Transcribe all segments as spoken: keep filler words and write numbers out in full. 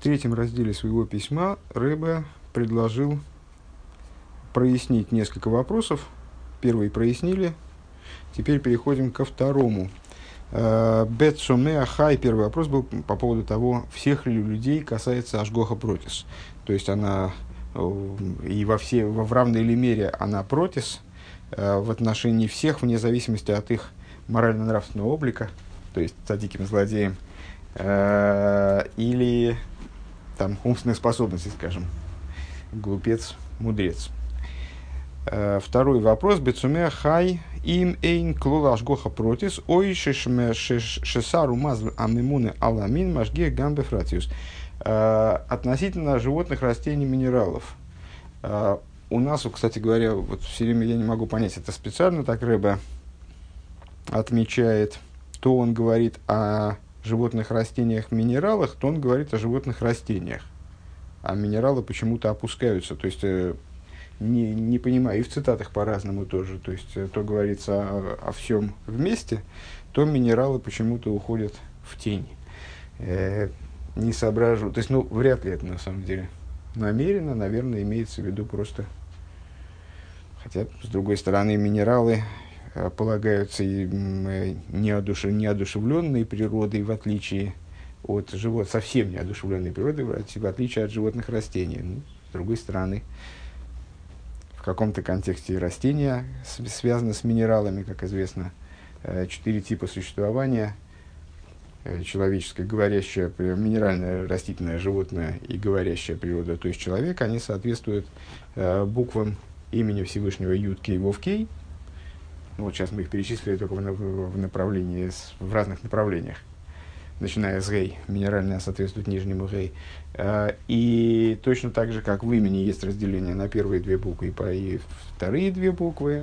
третьем разделе своего письма Ребе предложил прояснить несколько вопросов. Первый прояснили, теперь переходим ко второму. Бет Шоме Ахай, первый вопрос был по поводу того, всех ли людей касается Ашгоха Протис. То есть она и во, все, в равной ли мере она Протис в отношении всех, вне зависимости от их морально-нравственного облика, то есть цадиким, злодеем, или там, умственных способностей, скажем, глупец, мудрец. Второй вопрос. Бецуме хай им эйн клола ашгоха протис ой шесару маз амимуны аламин машге гамбе фратиус. Относительно животных, растений, минералов. У нас, кстати говоря, вот все время я не могу понять, это специально так Ребе отмечает, то он говорит о животных, растениях, минералах, то он говорит о животных, растениях. А минералы почему-то опускаются. То есть, не, не понимаю, и в цитатах по-разному тоже. То есть, то говорится о, о всем вместе, то минералы почему-то уходят в тень. Э, не соображу. То есть, ну, вряд ли это на самом деле намеренно, наверное, имеется в виду просто... Хотя, с другой стороны, минералы полагаются и неодушев, неодушевленной природой, в отличие от живот, совсем неодушевленной природой, в отличие от животных, растений. Ну, с другой стороны, в каком-то контексте растения связаны с минералами, как известно, четыре типа существования: человеческое, говорящее, минеральное, растительное, животное и говорящая природа, то есть человек, они соответствуют буквам имени Всевышнего Юд-Кей Вов-Кей. Ну, вот сейчас мы их перечислили только в, в, направлении, в разных направлениях. Начиная с Гей, минеральное соответствует нижнему Гей. И точно так же, как в имени есть разделение на первые две буквы и вторые две буквы,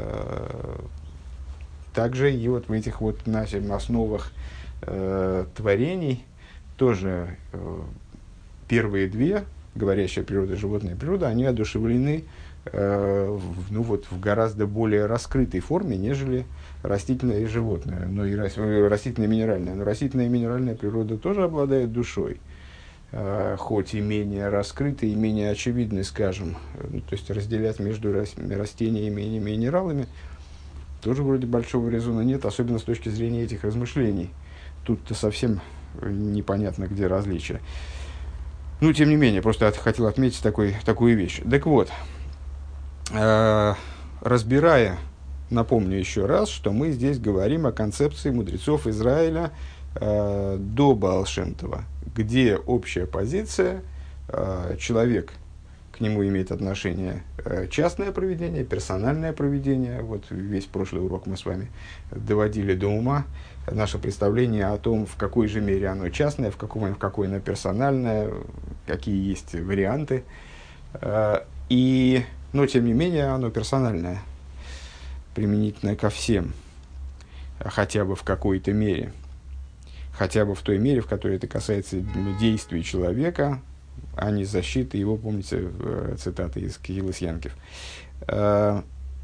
также и вот в этих вот наших основах творений тоже первые две, говорящая природа, животная природа, они одушевлены ну, вот, в гораздо более раскрытой форме, нежели растительное и животное, но и растительное и минеральное. Но растительная и минеральная природа тоже обладает душой, хоть и менее раскрытой, и менее очевидной, скажем. Ну, то есть разделять между растениями и минералами тоже вроде большого резона нет, особенно с точки зрения этих размышлений. Тут-то совсем непонятно, где различия. Ну, тем не менее, просто хотел отметить такой, такую вещь. Так вот, э, разбирая, напомню еще раз, что мы здесь говорим о концепции мудрецов Израиля э, до Баал Шем Това, где общая позиция, э, человек, к нему имеет отношение э, частное провидение, персональное провидение. Вот весь прошлый урок мы с вами доводили до ума наше представление о том, в какой же мере оно частное, в, каком, в какой оно персональное, какие есть варианты. Э, и, но, тем не менее, оно персональное, применительно ко всем, хотя бы в какой-то мере. Хотя бы в той мере, в которой это касается действий человека, а не защиты его, помните, цитаты из Кирилла Янкив. А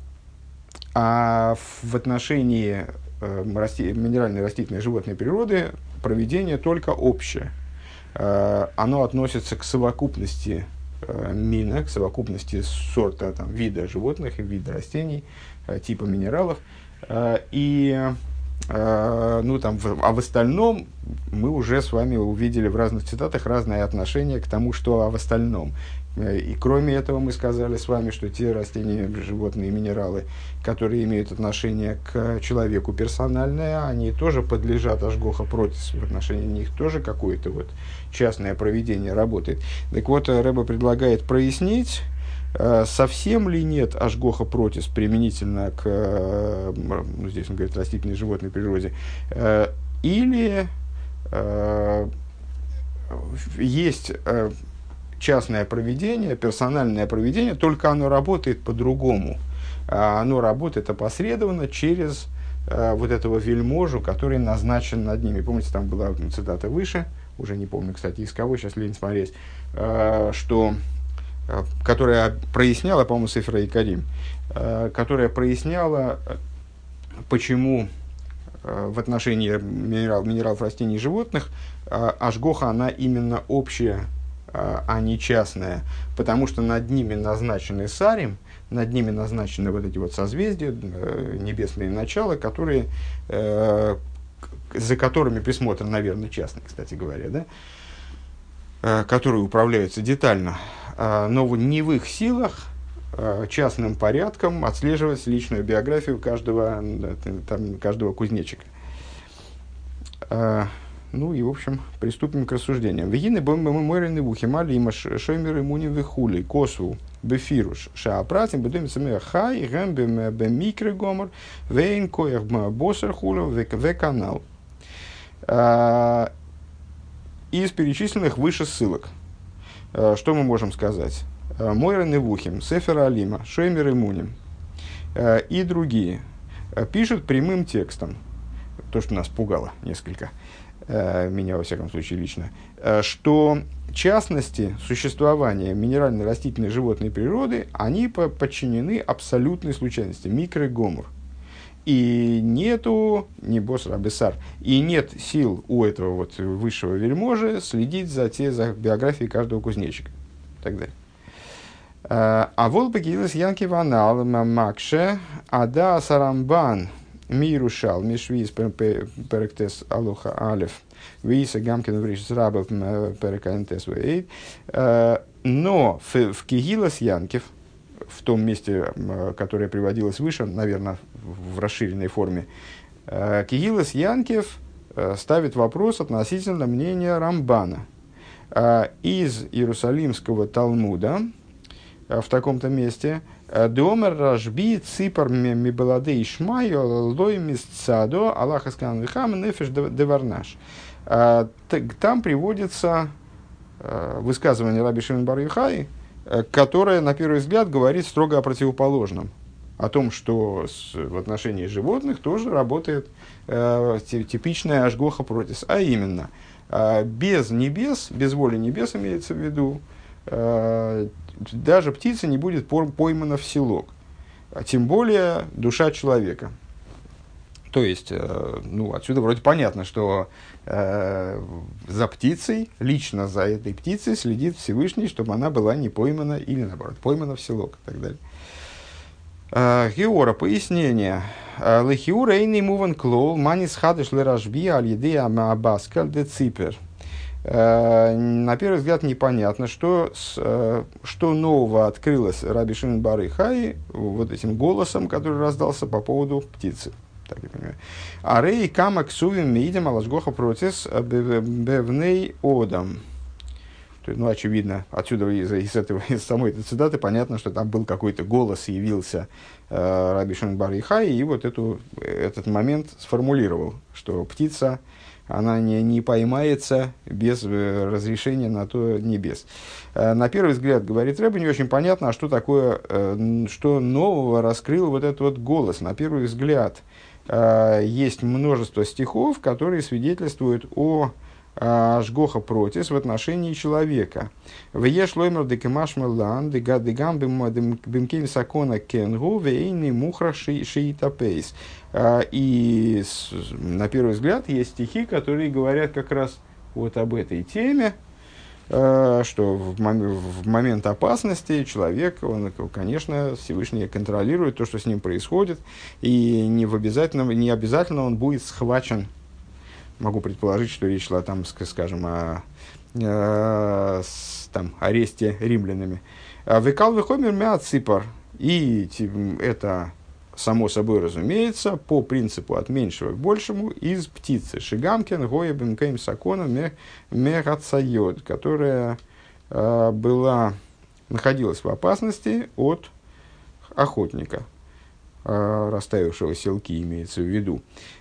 в отношении минеральной, растительной, животной природы провидение только общее. Оно относится к совокупности мина, к совокупности сорта, там, вида животных и вида растений, типа минералов. И ну, там, в, а в остальном мы уже с вами увидели в разных цитатах разное отношение к тому, что а в остальном. И кроме этого мы сказали с вами, что те растения, животные, минералы, которые имеют отношение к человеку персональное, они тоже подлежат ашгоха протис. В отношении них тоже какое-то вот частное провидение работает. Так вот, Ребе предлагает прояснить, совсем ли нет ашгоха протис применительно к, ну, здесь он говорит, растительной, животной природе, или э, есть э, частное провидение, персональное провидение, только оно работает по-другому. Оно работает опосредованно через э, вот этого вельможу, который назначен над ними. Помните, там была цитата выше, уже не помню, кстати, из кого, сейчас лень смотреть, э, что... которая проясняла, по-моему, Сефер Икарим, которая проясняла, почему в отношении минерал, минералов, растений и животных ашгоха, она именно общая, а не частная, потому что над ними назначены сарим, над ними назначены вот эти вот созвездия, небесные начала, которые, за которыми присмотр, наверное, частный, кстати говоря, да, которые управляются детально, но не в их силах частным порядком отслеживать личную биографию каждого, там, каждого кузнечика. Ну и, в общем, приступим к рассуждениям. Вегины бомбы морины вухимали има шоймеры муни вихули косу бефируш шаапратим бедомится мея хай гэмбе бемикры гомор вейн коях босер хулю веканал. Из перечисленных выше ссылок, что мы можем сказать? Мойрен и Вухим, Сефер Алима, Шоймер и Муним и другие пишут прямым текстом, то, что нас пугало несколько, меня, во всяком случае, лично, что частности существования минеральной, растительной, животной природы, они подчинены абсолютной случайности, микро гомор. И нету, не босс рабесар, и нет сил у этого вот высшего вельможи следить за, те, за биографией каждого кузнечика и так далее. А вот погилась Янки Ванал, Макше, Ада Сарамбан, Мирушал, Мишвиз, Перектес Алуха Алев, Виса Гамкин Вриш Рабов, Перекантес Вейд. Но в, в Кигилас Янкев, в том месте, которое приводилось выше, наверное, в расширенной форме, Кигилас Янкев ставит вопрос относительно мнения Рамбана. Из Иерусалимского Талмуда, в таком-то месте, «Деомер рашби ципар мибаладе ишмайо лой мисцадо Аллах аскан вихам нефеш деварнаш». Там приводится высказывание Раби Шимон бар Йохай, которое, на первый взгляд, говорит строго о противоположном. О том, что с, в отношении животных тоже работает э, типичная ашгоха протис. А именно, э, без небес, без воли небес имеется в виду, э, даже птица не будет поймана в селок. А тем более душа человека. То есть, э, ну, отсюда вроде понятно, что э, за птицей, лично за этой птицей следит Всевышний, чтобы она была не поймана или, наоборот, поймана в селок и так далее. Э, Геора, пояснение. Лехиура эйни муван клол, манис хадыш леражби аль-едея маабаскаль де ципер. На первый взгляд непонятно, что, с, что нового открылось Раби Шимон бар Йохай вот этим голосом, который раздался по поводу птицы. Так я понимаю. Арей кама ксувим миидем алашгоха протис бевней одам. Ну, очевидно, отсюда из, из, этого, из самой этой цитаты понятно, что там был какой-то голос, явился э, Раби Шимон бар Йохай, и вот эту, этот момент сформулировал, что птица, она не, не поймается без э, разрешения на то небес. Э, на первый взгляд, говорит Рэбби, не очень понятно, а что такое, э, что нового раскрыл вот этот вот голос. На первый взгляд, э, есть множество стихов, которые свидетельствуют о ашгоха протис в отношении человека. Вееш лоймер декемаш мелан дегам бимкейм сакона кенгу вейни мухра шиита пейс. И на первый взгляд есть стихи, которые говорят как раз вот об этой теме, что в момент опасности человек, он, конечно, Всевышний контролирует то, что с ним происходит, и не, в обязательно, не обязательно он будет схвачен. Могу предположить, что речь шла, там, скажем, о, о там, аресте римлянами. «Векал вехомер меат ципар». И это, само собой разумеется, по принципу от меньшего к большему, из птицы. «Шигамкен гоя бемкейм сакона мегацайод», которая э, была, находилась в опасности от охотника, расставившего селки, имеется в виду.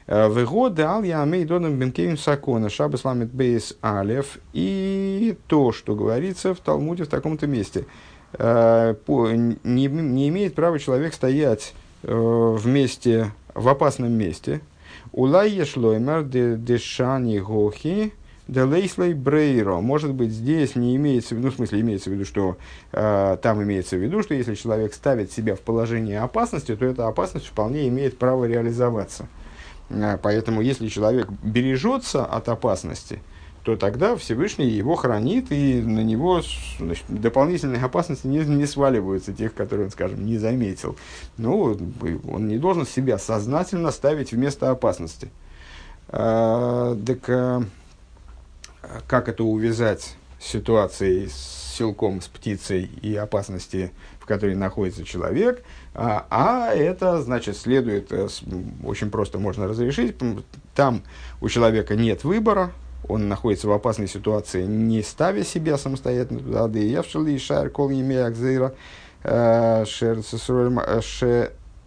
И то, что говорится в Талмуде в таком-то месте. Не, не имеет права человек стоять вместе, в опасном месте. Улай ешлоймер дешани гохи делейслей брейро. Может быть, здесь не имеется в виду, ну, в смысле, имеется в виду, что э, там имеется в виду, что если человек ставит себя в положение опасности, то эта опасность вполне имеет право реализоваться. Э, поэтому, если человек бережется от опасности, то тогда Всевышний его хранит, и на него, значит, дополнительные опасности не, не сваливаются, тех, которые он, скажем, не заметил. Ну, он не должен себя сознательно ставить вместо опасности. А, так а, как это увязать с ситуацией с силком, с птицей и опасности, в которой находится человек? А, а это, значит, следует, очень просто можно разрешить. Там у человека нет выбора, он находится в опасной ситуации, не ставя себя самостоятельно туда. Да и я вшел и шар кол имея акзейра шер ше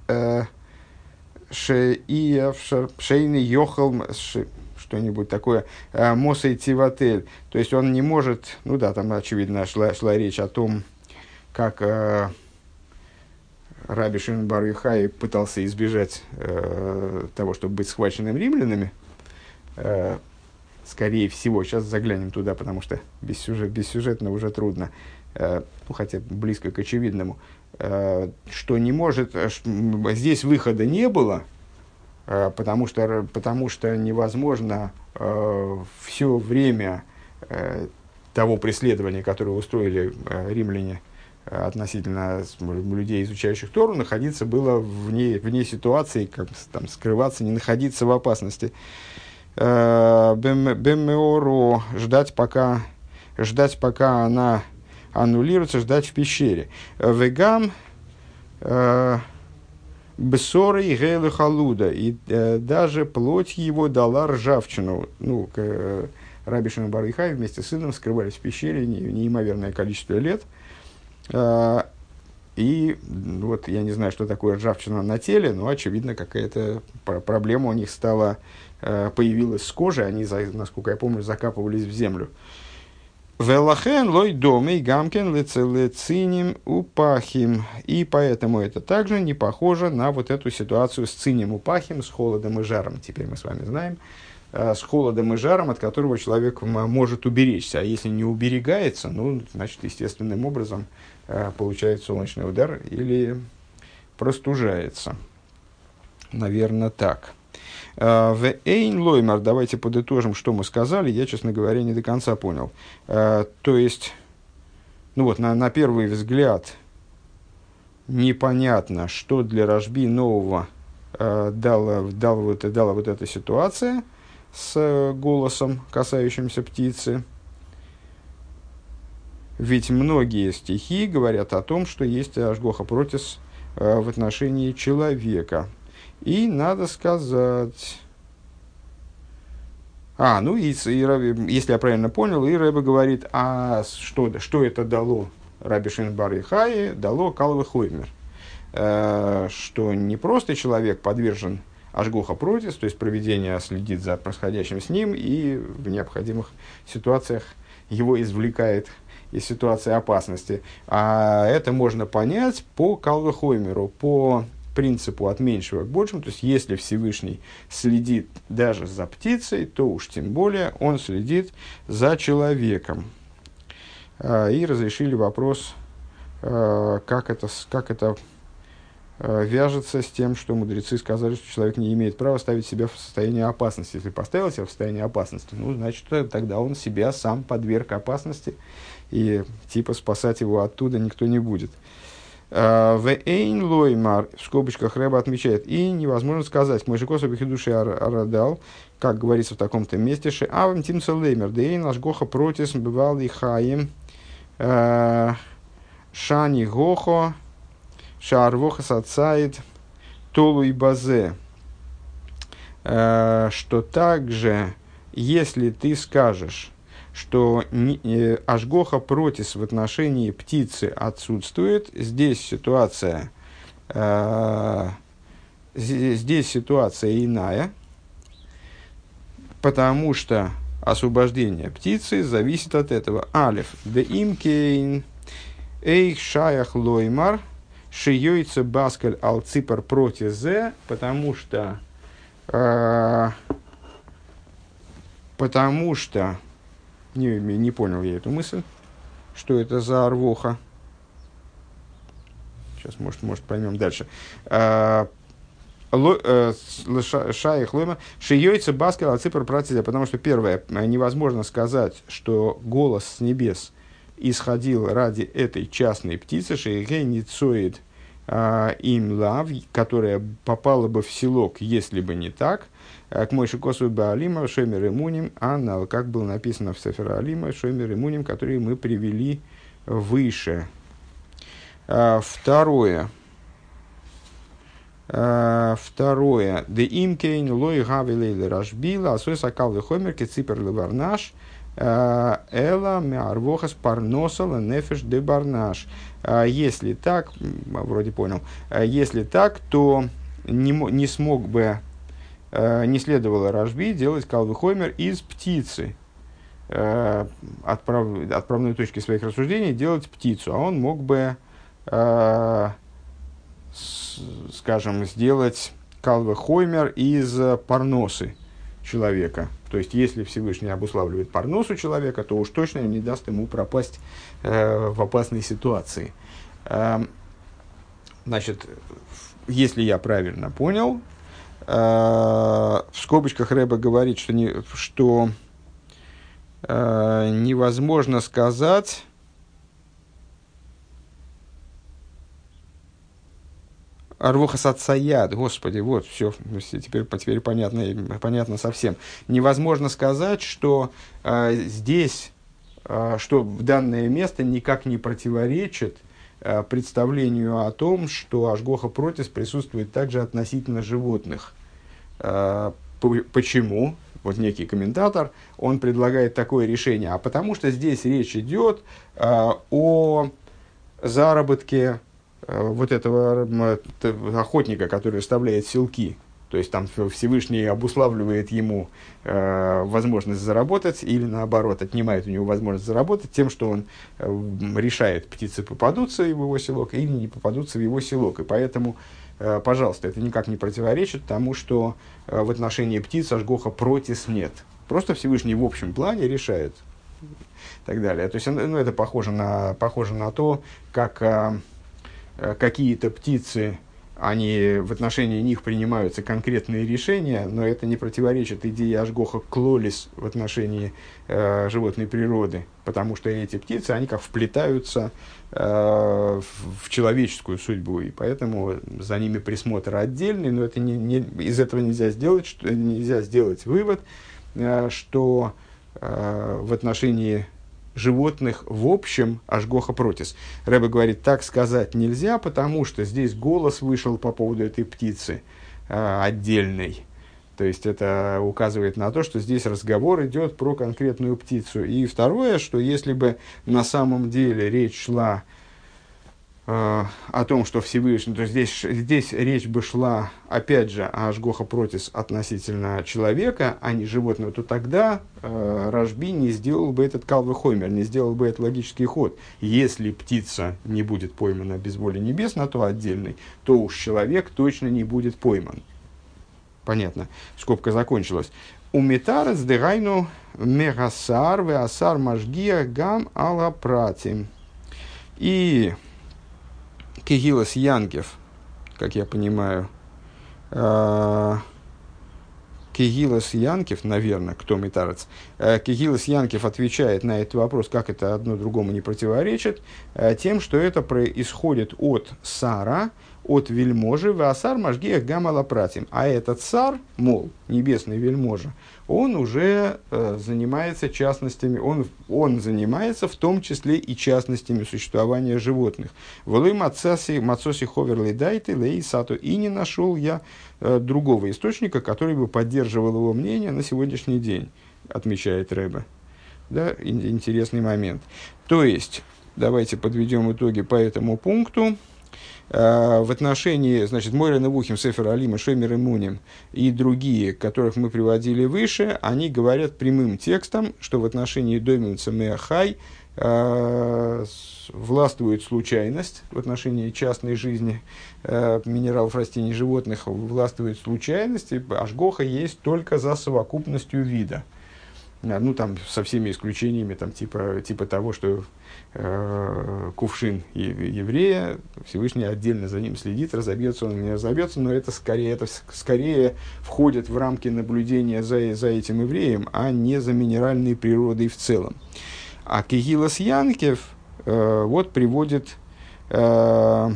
ше и шейный йохал что-нибудь такое, мосей тиватель. То есть он не может, ну да, там очевидно шла, шла речь о том, как э, Раби Шимон бар Йохай пытался избежать э, того, чтобы быть схваченным римлянами. Э, скорее всего, сейчас заглянем туда, потому что без сюжет, бессюжетно уже трудно, э, ну, хотя близко к очевидному, э, что не может, что, здесь выхода не было, э, потому, что, потому что невозможно э, все время э, того преследования, которое устроили э, римляне относительно людей, изучающих Тору, находиться было вне, вне ситуации, как там, скрываться, не находиться в опасности. Бемеору, ждать пока, ждать пока она аннулируется, ждать в пещере. Вегам бессоры и гейлы халуда, и даже плоть его дала ржавчину. Ну, Раби Шимон бар Йохай вместе с сыном скрывались в пещере неимоверное количество лет. И вот я не знаю, что такое ржавчина на теле, но, очевидно, какая-то проблема у них стала, появилась с кожей. Они, насколько я помню, закапывались в землю. Велахен лой домей гамкен лециним упахим. И поэтому это также не похоже на вот эту ситуацию с циним упахим, с холодом и жаром. Теперь мы с вами знаем. С холодом и жаром, от которого человек может уберечься. А если не уберегается, ну, значит, естественным образом получает солнечный удар или простужается. Наверное, так. В эйн лоймар, давайте подытожим, что мы сказали. Я, честно говоря, не до конца понял. То есть, ну вот, на, на первый взгляд непонятно, что для Рашби нового дала, дала, вот, дала вот эта ситуация с голосом, касающимся птицы. Ведь многие стихи говорят о том, что есть ашгоха протис э, в отношении человека. И надо сказать... А, ну, и, и Раби, если я правильно понял, и Рэбе говорит, а что, что это дало Раби Шимон бар Йохай? Дало калвы хоймер. Э, что не просто человек подвержен ашгоха протис, то есть провидение следит за происходящим с ним и в необходимых ситуациях его извлекает из ситуации опасности. А это можно понять по калве хоймеру, по принципу от меньшего к большему. То есть, если Всевышний следит даже за птицей, то уж тем более он следит за человеком. И разрешили вопрос, как это, как это вяжется с тем, что мудрецы сказали, что человек не имеет права ставить себя в состояние опасности. Если поставил себя в состояние опасности, ну, значит, тогда он себя сам подверг опасности, и типа спасать его оттуда никто не будет. В эйн лоймар, в скобочках Рэба отмечает, и невозможно сказать, мой жикос обихидуши арадал, как говорится в таком-то месте, ше авам тимца леймер, да эйн ашгоха протис бывал и хаим, шани гохо, шаарвоха сацаид, толу и базе, что также, если ты скажешь, что э, ашгоха протис в отношении птицы отсутствует, здесь ситуация, э, здесь ситуация иная, потому что освобождение птицы зависит от этого. Алеф, де имкейн, эйх шаях лоймар, шиёйца баскаль алципар протизе, потому что, э, потому что, Не, не понял я эту мысль, что это за арвоха. Сейчас, может, может поймем дальше. А, Шаих лойма шиёйца баскал аципр працизя, потому что первое, невозможно сказать, что голос с небес исходил ради этой частной птицы, шейгей ницоид им лав, которая попала бы в селок, если бы не так, к Мойши Косу Баалима, Шомер и Муним, Анна, как было написано в Сефер Алима, Шомер и Муним, которые мы привели выше. Второе. Второе. Де имкейн лой гавилей рашбила, асой сакал вехомер кеципер леварнаш, эла меарвохас парносал нефеш де барнаш. Если так, вроде понял, если так, то не, не смог бы, не следовало Рашби делать калвы-хомер из птицы, отправ, отправной точки своих рассуждений делать птицу, а он мог бы, скажем, сделать калвы-хомер из парносы человека. То есть, если Всевышний обуславливает парносу человека, то уж точно не даст ему пропасть э, в опасной ситуации. Э, значит, если я правильно понял, э, в скобочках Рэбе говорит, что, не, что э, невозможно сказать, Арвоха сацаят, Господи, вот, все, теперь, теперь понятно, понятно совсем. Невозможно сказать, что э, здесь, э, что в данное место никак не противоречит э, представлению о том, что Ашгоха Протис присутствует также относительно животных. Э, почему? Вот некий комментатор, он предлагает такое решение. А потому что здесь речь идет э, о заработке вот этого охотника, который оставляет селки. То есть там Всевышний обуславливает ему э, возможность заработать, или наоборот, отнимает у него возможность заработать тем, что он э, решает, птицы попадутся в его селок или не попадутся в его селок. И поэтому, э, пожалуйста, это никак не противоречит тому, что э, в отношении птиц Ашгоха Протис нет. Просто Всевышний в общем плане решает. И так далее. То есть, ну, это похоже на, похоже на то, как... Э, какие-то птицы, они, в отношении них принимаются конкретные решения, но это не противоречит идее Ашгоха Клолис в отношении э, животной природы, потому что эти птицы, они как вплетаются э, в, в человеческую судьбу, и поэтому за ними присмотр отдельный, но это не, не, из этого нельзя сделать, что, нельзя сделать вывод, э, что э, в отношении животных в общем Ашгоха Протис. Рэбе говорит, так сказать нельзя, потому что здесь голос вышел по поводу этой птицы э, отдельный. То есть это указывает на то, что здесь разговор идет про конкретную птицу. И второе, что если бы на самом деле речь шла э, о том, что Всевышний, то здесь, здесь речь бы шла, опять же, о Ашгоха Протис относительно человека, а не животного, то тогда э, Рашби не сделал бы этот калвы-хомер, не сделал бы этот логический ход. Если птица не будет поймана без воли небес, на то отдельный, то уж человек точно не будет пойман. Понятно. Скобка закончилась. Умитарец дегайну мегасар веасар мажгия гам ала пратим. И Кегилас Янкев, как я понимаю, э, Кегилас Янкев, наверное, кто митарец, э, Кегилас Янкев отвечает на этот вопрос, как это одно другому не противоречит, э, тем, что это происходит от Сара, от вельможи, ваасар мажгиях гамала пратим. А этот цар, мол, небесный вельможа, он уже э, занимается частностями, он, он занимается в том числе и частностями существования животных. Волы мацоси ховер лейдайты лей сату. И не нашел я э, другого источника, который бы поддерживал его мнение на сегодняшний день, отмечает Рэбе. Да, интересный момент. То есть, давайте подведем итоги по этому пункту. В отношении, значит, Мойра Невухим, Сефер Алима, Шомер и Муним и другие, которых мы приводили выше, они говорят прямым текстом, что в отношении Доминца Меахай э, властвует случайность, в отношении частной жизни э, минералов, растений, животных властвует случайность, и Ашгоха есть только за совокупностью вида. А, ну, там, со всеми исключениями, там, типа, типа того, что э, кувшин еврея, Всевышний отдельно за ним следит, разобьется он или не разобьется, но это скорее, это скорее входит в рамки наблюдения за, за этим евреем, а не за минеральной природой в целом. А Кегилас Янкев э, вот приводит, э,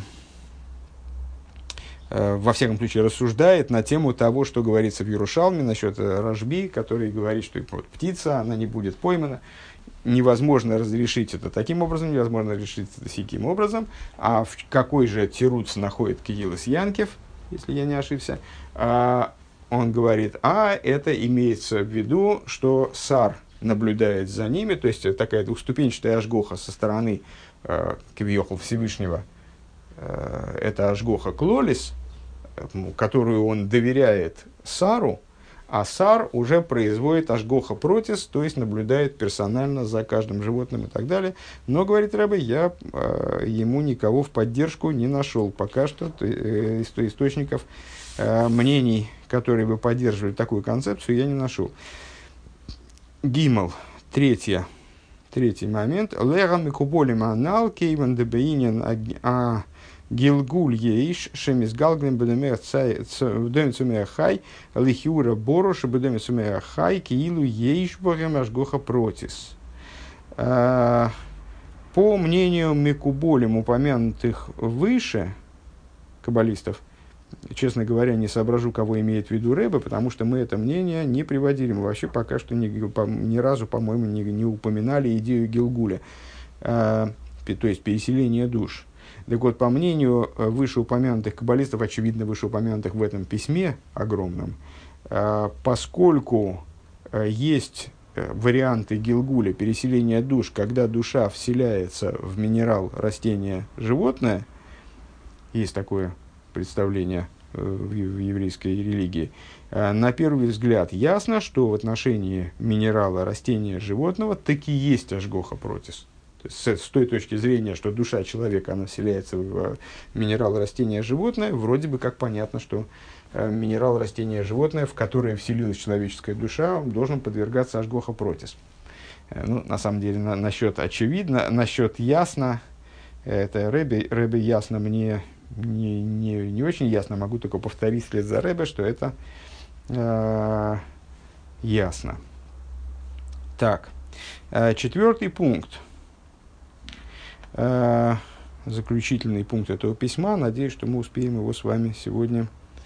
э, во всяком случае, рассуждает на тему того, что говорится в Иерушалме насчет Рашби, который говорит, что вот, птица, она не будет поймана. Невозможно разрешить это таким образом, невозможно разрешить это сяким образом. А в какой же тируц находит Кегилас Янкев, если я не ошибся, а, он говорит, а это имеется в виду, что сар наблюдает за ними, то есть такая двухступенчатая ашгоха со стороны э, Кавиохал Всевышнего, э, это ашгоха клолис, э, которую он доверяет сару, а сар уже производит ашгоха протис, то есть наблюдает персонально за каждым животным и так далее. Но, говорит Ребе, я э, ему никого в поддержку не нашел пока что, то, э, источников э, мнений, которые бы поддерживали такую концепцию, я не нашел. Гимл, третье, третий момент. Лега микуболи манал кейван дебеинен а гилгуль ейш шемис галглем бедемер цумея хай лихиура боруш бедемер цумея хай киилу ейш богем ашгоха протис. По мнению микуболем, упомянутых выше каббалистов, честно говоря, не соображу, кого имеет в виду Ребе, потому что мы это мнение не приводили. Мы вообще пока что ни, по, ни разу, по-моему, не, не упоминали идею Гилгуля, э, то есть переселения душ. Так вот, по мнению вышеупомянутых каббалистов, очевидно, вышеупомянутых в этом письме огромном, э, поскольку э, есть варианты Гилгуля, переселения душ, когда душа вселяется в минерал, растение, животное, есть такое представление в еврейской религии, на первый взгляд ясно, что в отношении минерала, растения, животного таки есть ашгоха протис. То есть, с, с той точки зрения, что душа человека, она вселяется в минерал, растение, животное, вроде бы как понятно, что минерал, растение, животное, в которое вселилась человеческая душа, должен подвергаться ашгоха протис. Ну, на самом деле, на, насчет очевидно, насчет ясно, это Ребе, Ребе ясно мне Не, не, не очень ясно, могу только повторить вслед за Ребе, что это э, ясно. Так, э, четвертый пункт, э, заключительный пункт этого письма. Надеюсь, что мы успеем его с вами сегодня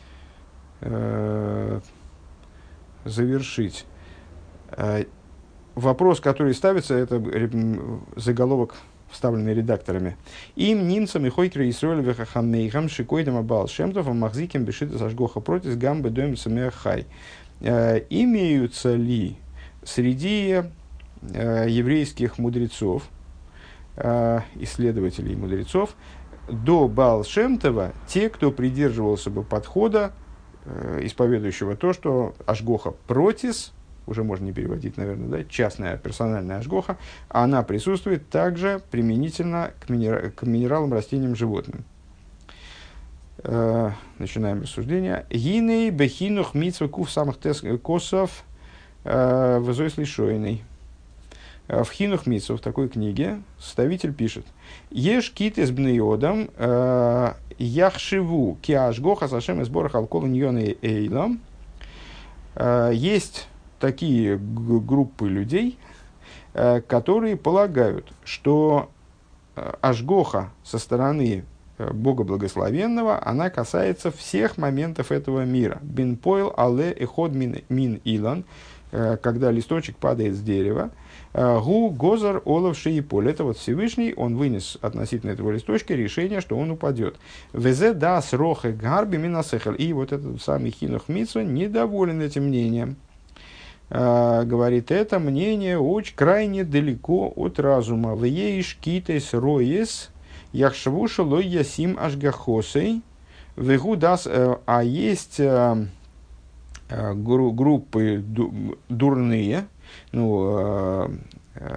э, завершить. Э, вопрос, который ставится, это заголовок, вставленные редакторами. Им нинцам и хойкер Исроэль вехахамейхам шикойдам абал шемтов амахзиким бешита сашгоха протис гамбе доем самеахай. Имеются ли среди э, еврейских мудрецов, э, исследователей мудрецов, до Баал Шем-Това те, кто придерживался бы подхода, э, исповедующего то, что ашгоха протис, уже можно не переводить, наверное, да, частная персональная ашгоха, она присутствует также применительно к, минера- к минералам, растениям, животным. Э, начинаем рассуждение. Гиней бехинух митсва кув самых косов вызойс лишойный. В хинух митсва, в такой книге, составитель пишет: Еш китес бнеодам яхшиву ки ашгоха сашем из бора халкола ньоны эйлам. Есть такие г- группы людей, э, которые полагают, что э, ашгоха со стороны э, Бога Благословенного, она касается всех моментов этого мира. Бин пойл але эход мин, мин илан, э, когда листочек падает с дерева. Гу гозар олов шииполь. Это вот Всевышний, он вынес относительно этого листочка решение, что он упадет. Везе дас рохе гарби минасехал. И вот этот самый хинух митсва недоволен этим мнением. Uh, говорит, это мнение очень крайне далеко от разума. Вееш китес роес яхшвуша лой ясим ашгахосей вегу дас. А есть uh, uh, гру- группы ду- дурные, ну, uh,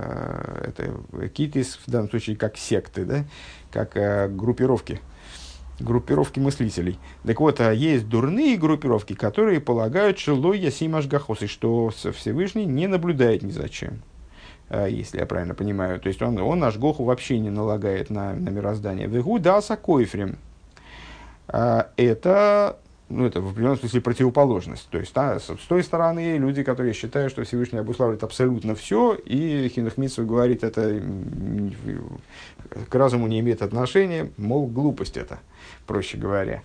uh, это китес в данном случае как секты, да, как uh, группировки, группировки мыслителей. Так вот, а есть дурные группировки, которые полагают, что лой ясим ашгахос, и что Всевышний не наблюдает ни за чем, если я правильно понимаю. То есть он, он ашгоху вообще не налагает на, на мироздание. Вегу даса койфрим. Это, ну, это в определенном смысле противоположность. То есть, да, с, с той стороны люди, которые считают, что Всевышний обуславливает абсолютно все, и Хинух Мицва говорит, это к разуму не имеет отношения, мол, глупость это, проще говоря.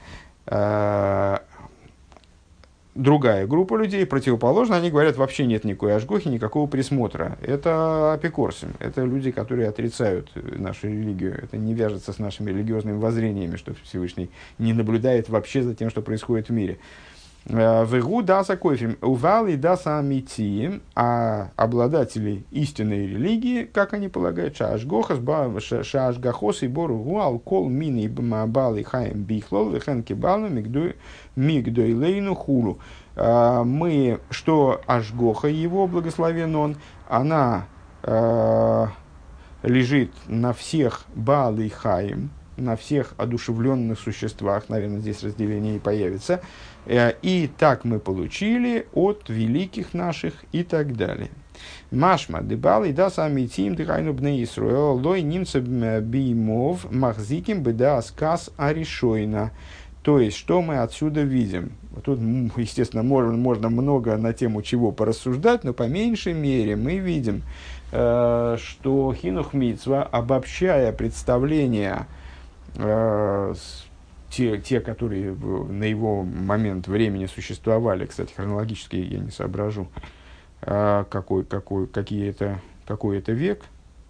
Другая группа людей, противоположно, они говорят, вообще нет никакой ашгохи, никакого присмотра. Это апикорсим, это люди, которые отрицают нашу религию. Это не вяжется с нашими религиозными воззрениями, что Всевышний не наблюдает вообще за тем, что происходит в мире. Вегу даса койфим, ували даса амити, а обладатели истинной религии, как они полагают, шаашгохас, шаашгахос и бору гуал, кол мини бали хаем бихлол, вехен кибалну мигдойлейну хулу. Мы, что ашгоха его, благословен он, она э, лежит на всех бали хаем, на всех одушевленных существах, наверное, здесь разделение и появится. И так мы получили от великих наших и так далее. Машма дебал и да сами тим дыхайну бне Исруэл лой немца бимов махзиким беда сказ аришойна. То есть, что мы отсюда видим? Тут, естественно, можно, можно много на тему чего порассуждать, но по меньшей мере мы видим, э, что Хинух Мицва, обобщая представления э, Те, те, которые на его момент времени существовали, кстати, хронологически я не соображу, а какой, какой, какие это, какой это век,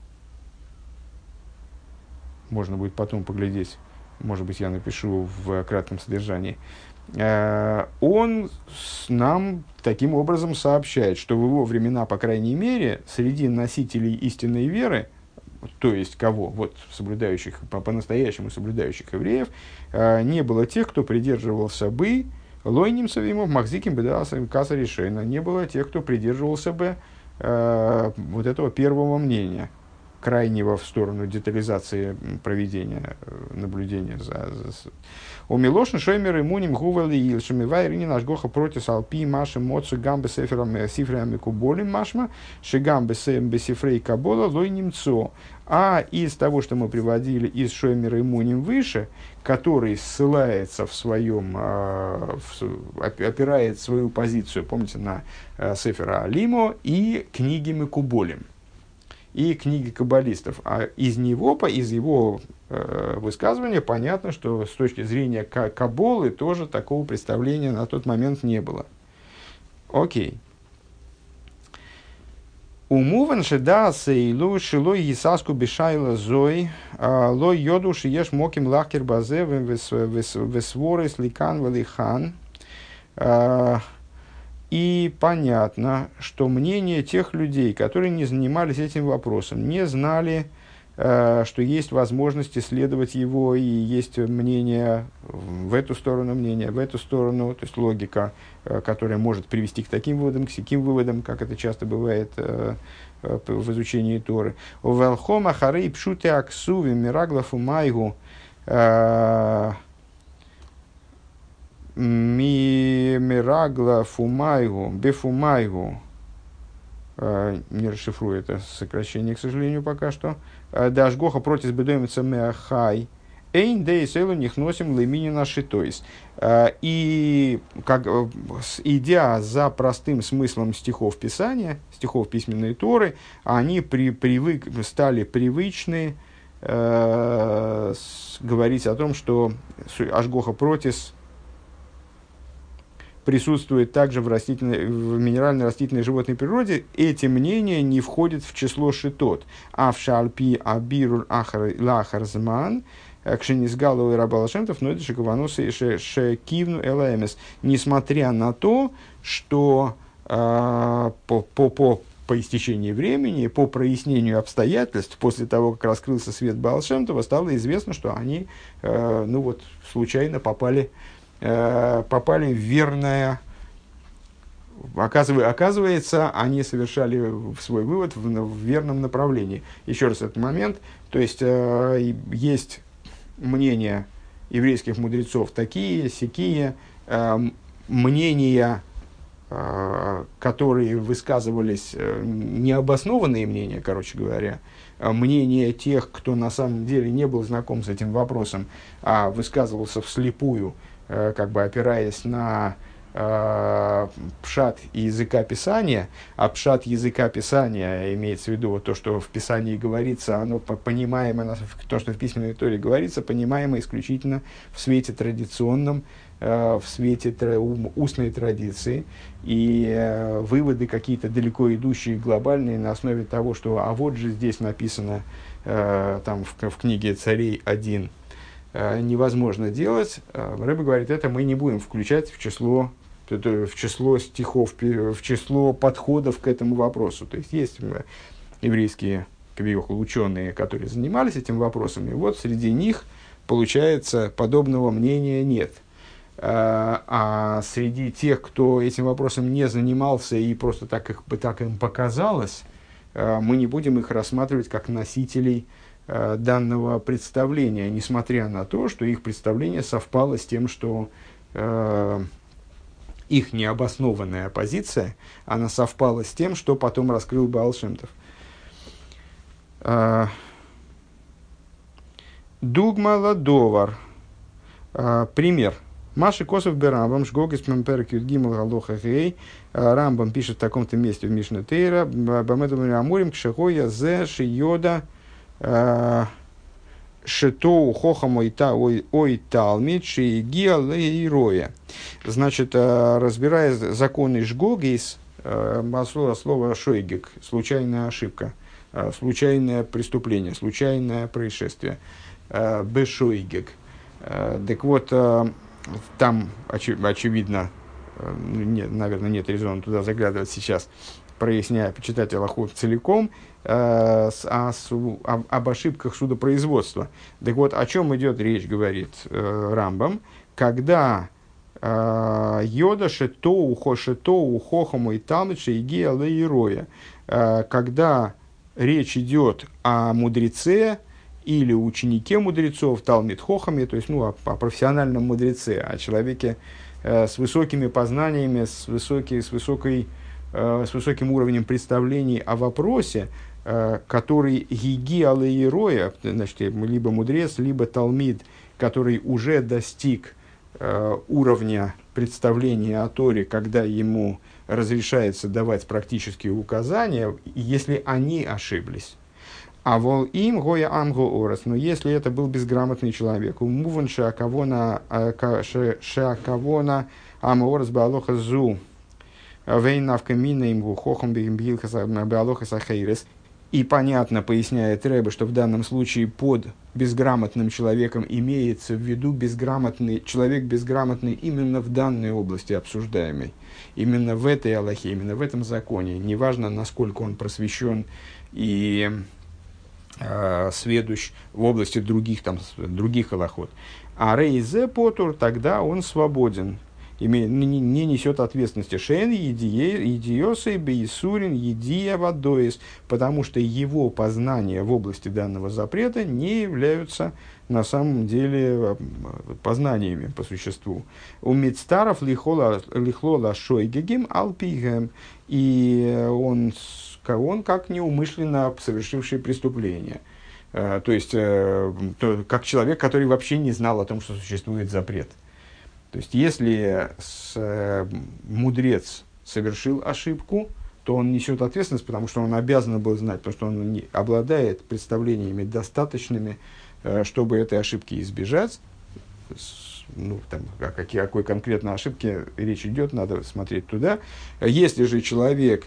можно будет потом поглядеть, может быть, я напишу в кратком содержании, он нам таким образом сообщает, что в его времена, по крайней мере, среди носителей истинной веры, то есть кого? Вот соблюдающих, по- по-настоящему соблюдающих евреев, э, не было тех, кто придерживался бы лойним савимов, махзиким бедасам каса решена. Не было тех, кто придерживался бы э, вот этого первого мнения, крайнего в сторону детализации проведения наблюдения за... за у Милошин Шоймер и Муним Гували и Шамивай Рини наш Гоха против Алпи Маши Моцу Гамбе Сеферами Сифрами Куболим Машма Шигамбе Сефрей Кабола Лой Немцо. А из того, что мы приводили из Шоймера и Муним выше, который ссылается в своем, опирает свою позицию, помните, на Сефера Алимо и книги Мекуболим, и книги каббалистов. А из него, из его э, высказывания понятно, что с точки зрения каббалы тоже такого представления на тот момент не было. Окей. Умуван шеда сейлу шилой есаску бешайла зой лой йоду шиеш моким лахкер базе весворы сликан валихан. И понятно, что мнение тех людей, которые не занимались этим вопросом, не знали, э, что есть возможность исследовать его, и есть мнение в эту сторону, мнение в эту сторону, то есть логика, э, которая может привести к таким выводам, к сяким выводам, как это часто бывает э, э, в изучении Торы. «Увелхома харей пшуте аксуви мираглафу майгу» Ми мирагла фумайгу, бефумайгу, не расшифрую это сокращение, к сожалению, пока что. Дашгоха против бедомица меахай. Эйн дейселу них носим лемини наши тоис. И как, идя за простым смыслом стихов Писания, стихов письменной Торы, они при, привык, стали привычны э, с, говорить о том, что ашгоха протис присутствует также в, растительной, в минеральной, растительной, животной природе, эти мнения не входят в число шитот. А в шальпи абирур лахар зман, кшенизгалу и рабалашемтов, но это шекованусы шекивну элэмэс. Несмотря на то, что э, по, по, по, по истечении времени, по прояснению обстоятельств, после того, как раскрылся свет Баал Шем Това, стало известно, что они э, ну вот, случайно попали попали в верное, оказывается, оказывается, они совершали свой вывод в, в верном направлении. Еще раз этот момент, то есть, э, есть мнение еврейских мудрецов такие, сякие, э, мнения, э, которые высказывались, э, необоснованные мнения, короче говоря, мнения тех, кто на самом деле не был знаком с этим вопросом, а высказывался вслепую, э, как бы опираясь на э, пшат языка Писания, а пшат языка Писания имеется в виду вот то, что в Писании говорится, оно понимаемо, то, что в письменной Торе говорится, понимаемо исключительно в свете традиционном, э, в свете тра- устной традиции, и э, выводы какие-то далеко идущие, глобальные, на основе того, что а вот же здесь написано э, там в, в книге Царей один, э, невозможно делать. Э, Рэбе говорит, это мы не будем включать в число, в число стихов, в число подходов к этому вопросу. То есть есть еврейские ученые, которые занимались этим вопросом, и вот среди них, получается, подобного мнения нет. А среди тех, кто этим вопросом не занимался и просто так, их, так им показалось, мы не будем их рассматривать как носителей данного представления, несмотря на то, что их представление совпало с тем, что их необоснованная позиция, она совпала с тем, что потом раскрыл Баал Шем Тов. Дугмала довар. Пример. Маши Косов Берамбам, Шгогис Мемперк Юдгимл Галоха Гей. Рамбам пишет в таком-то месте в Мишне Тейра. Бамедам Амурим Кшехоя Зе Шиода Шетоу Хохам Ой Талмит Шиигия Лейроя. Значит, разбирая законы Шгогис, слово шойгик, случайная ошибка, случайное преступление, случайное происшествие, бешойгик. Так вот, там, очи- очевидно, нет, наверное, нет резона туда заглядывать сейчас, проясняя, почитать Алаху целиком, э, с, а, с, об, об ошибках судопроизводства. Так вот, о чем идет речь, говорит э, Рамбам, когда э, йода шетоу хо шетоу хохаму и талмидше и гия лейроя, когда речь идет о мудреце, или ученике мудрецов, талмид хохаме, то есть ну, о, о профессиональном мудреце, о человеке э, с высокими познаниями, с, высокий, с, высокой, э, с высоким уровнем представлений о вопросе, э, который гиги алейроя, значит, либо мудрец, либо талмид, который уже достиг э, уровня представления о Торе, когда ему разрешается давать практические указания, если они ошиблись. А вол им гоя амго орас, но если это был безграмотный человек, умуван шакавона шакавона аморас баалоха зу вейнавка мина им гухохам бимбилхаса баалоха сахейрес. И понятно, поясняет Рэбе, что в данном случае под безграмотным человеком имеется в виду безграмотный человек, безграмотный именно в данной области обсуждаемой, именно в этой алахе, именно в этом законе. Неважно, насколько он просвещен и сведущ в области других, там, других алахот. А рейзе потур, тогда он свободен, имеет, не, не несет ответственности. Шен едиосей бейсурин едия вадоис, потому что его познания в области данного запрета не являются на самом деле познаниями по существу. У мицтаров лихлола шойгегим алпигем, и он он как неумышленно совершивший преступление. То есть, как человек, который вообще не знал о том, что существует запрет. То есть, если мудрец совершил ошибку, то он несет ответственность, потому что он обязан был знать, потому что он не обладает представлениями достаточными, чтобы этой ошибки избежать. Ну, там, о какой, о какой конкретно ошибке речь идет, надо смотреть туда. Если же человек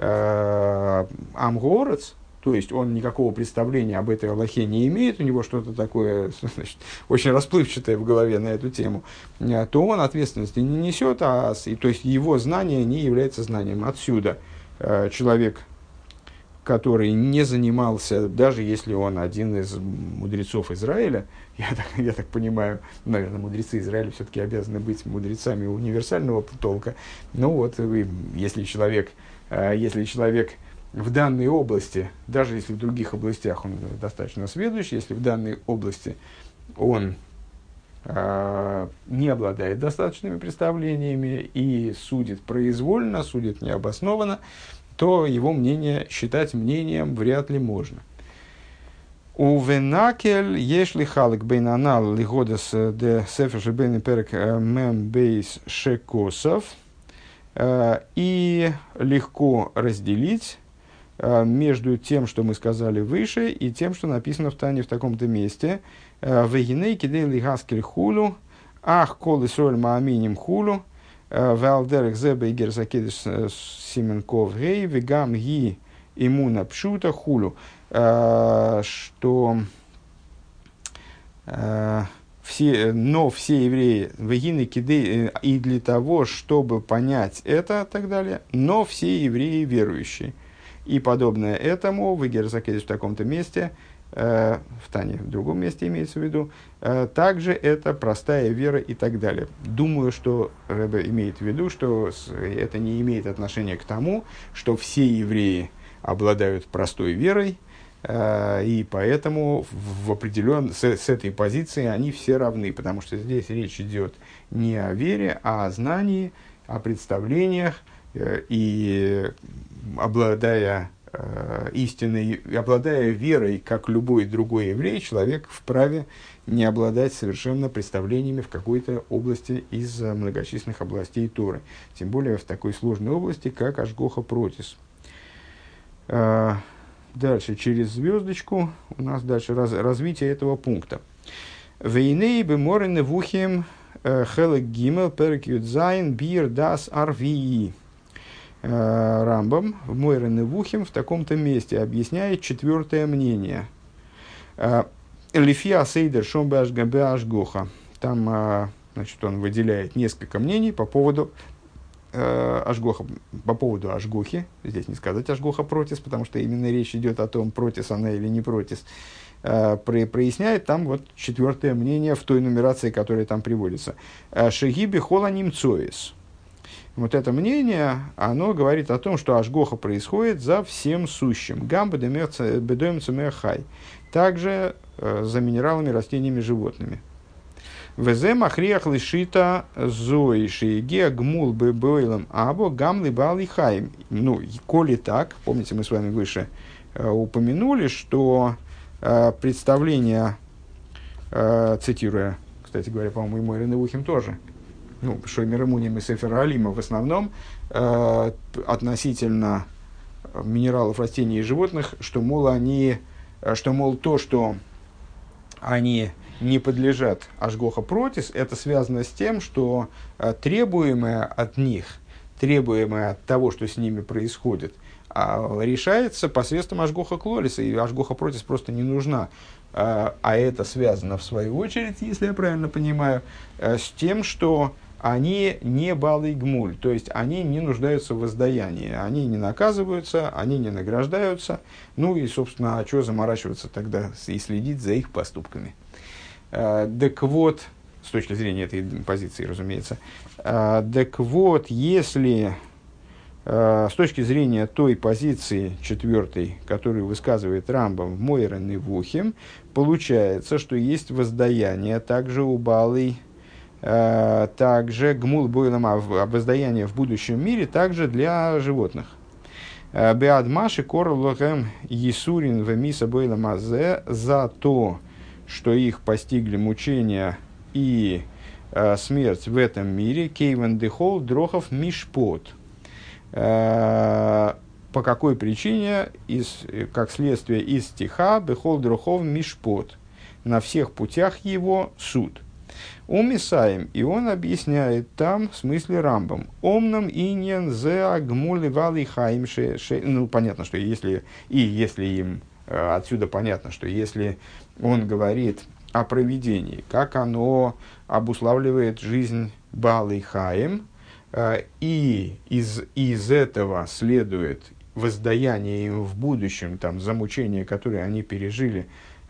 амгорец, то есть он никакого представления об этой алахе не имеет, у него что-то такое, значит, очень расплывчатое в голове на эту тему, то он ответственности не несет, а, и, то есть его знание не является знанием. Отсюда человек, который не занимался, даже если он один из мудрецов Израиля, я так, я так понимаю, наверное, мудрецы Израиля все-таки обязаны быть мудрецами универсального толка, но вот если человек Если человек в данной области, даже если в других областях он достаточно сведущ, если в данной области он не обладает достаточными представлениями и судит произвольно, судит необоснованно, то его мнение считать мнением вряд ли можно. У Венакель ешли халик бейнанал лигодас де сефер шебейный перек мем бейс шекосов. И легко разделить между тем, что мы сказали выше, и тем, что написано в Тане в таком-то месте. Вегиней кидей лигаскель хулу, ах кол исроль мааминим хулу, валдерх зебе игер закидыш сименков гей, вегам ги имуна пшута хулу. Что все, но все евреи вегины кидей, и для того, чтобы понять это, так далее, но все евреи верующие. И подобное этому, в Игер Закедиш в таком-то месте, э, в Тане в другом месте имеется в виду, э, также это простая вера и так далее. Думаю, что Ребе имеет в виду, что это не имеет отношения к тому, что все евреи обладают простой верой, э, и поэтому в определен... с, с этой позиции они все равны, потому что здесь речь идет не о вере, а о знании, о представлениях, э, и обладая э, истиной, обладая верой, как любой другой еврей, человек вправе не обладать совершенно представлениями в какой-то области из многочисленных областей Торы. Тем более в такой сложной области, как Ашгоха Протис. Э, дальше, через звездочку, у нас дальше раз, развитие этого пункта. Вейней беморены вухим хелек гимел перек юдзайн бир дас арвии. Рамбам в Мойрен и Вухим в таком-то месте объясняет четвертое мнение. Лифия сейдер шомбаш габеаш гоха. Там, значит, он выделяет несколько мнений по поводу Ашгоха, по поводу Ашгохи. Здесь не сказать Ашгоха Протис, потому что именно речь идет о том, протис она или не протис. Проясняет там вот четвертое мнение в той нумерации, которая там приводится. Шеги бихола нимцоис. Вот это мнение, оно говорит о том, что Ашгоха происходит за всем сущим. Гамба бедоемца мехай. Также э, за минералами, растениями, животными. Везе махриах лишита зои шиеге гмул бебойлам або гамли бали хайм. Ну, коли так, помните, мы с вами выше э, упомянули, что э, представление, э, цитируя, кстати говоря, по-моему, и Мойрен и Вухим тоже, ну, Шоймер Муним и Сефер Алима в основном, э, относительно минералов, растений и животных, что, мол, они, что, мол, то, что они не подлежат Ашгоха Протис, это связано с тем, что э, требуемое от них, требуемое от того, что с ними происходит, э, решается посредством Ашгоха Клориса, и Ашгоха Протис просто не нужна. Э, а это связано, в свою очередь, если я правильно понимаю, э, с тем, что они не балый гмуль, то есть они не нуждаются в воздаянии, они не наказываются, они не награждаются, ну и, собственно, а что заморачиваться тогда и следить за их поступками. Э, так вот, с точки зрения этой позиции, разумеется, э, так вот, если э, с точки зрения той позиции четвертой, которую высказывает Рамбам в Мойрен и Вухим, получается, что есть воздаяние также у балый, Uh, также гмул бойлам воздаяние в будущем мире также для животных. Беадмаши корлохем есурин вемиса бойлам азе за то, что их постигли мучения и uh, смерть в этом мире. Кейвен дехол дрохов мишпот. Uh, по какой причине? Из, как следствие из стиха бехол дрохов мишпот. На всех путях его суд. Умисаем, и он объясняет там, в смысле Рамбам, омнам иньян зе агмули вали хаим ше, ну, понятно, что если, и если им, отсюда понятно, что если он говорит о провидении, как оно обуславливает жизнь бали хаим, и из, из этого следует воздаяние им в будущем, там, за мучения, которые они пережили,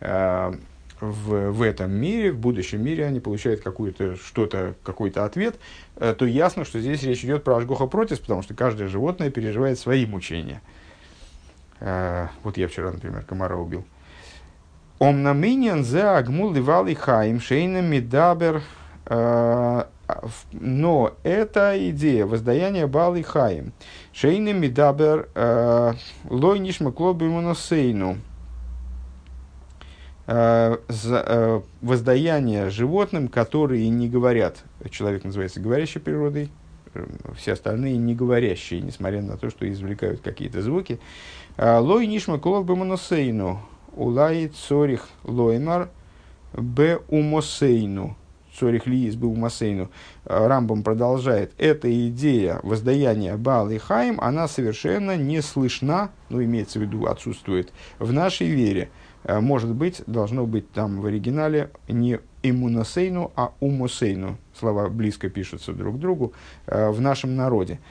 В, в этом мире, в будущем мире они получают какую-то, что-то, какой-то ответ, э, то ясно, что здесь речь идет про Ашгоха Протис, потому что каждое животное переживает свои мучения. Э, вот я вчера, например, комара убил. Омнаминьян зе агмул ливали хаим шейна мидабер. Но эта идея воздаяния балы хаим шейна мидабер лой нишма клоби моносейну. Воздаяние животным, которые не говорят. Человек называется говорящей природой, все остальные не говорящие, несмотря на то, что извлекают какие-то звуки. Лой нишма клоби моносейну. Улай цорих лоймар б умосейну. Цорих лиис б умосейну. Рамбам продолжает. Эта идея воздаяния Баал и Хаим, она совершенно не слышна, ну, имеется в виду, отсутствует в нашей вере. Может быть, должно быть там в оригинале не иммуносейну, а умосейну. Слова близко пишутся друг к другу в нашем народе.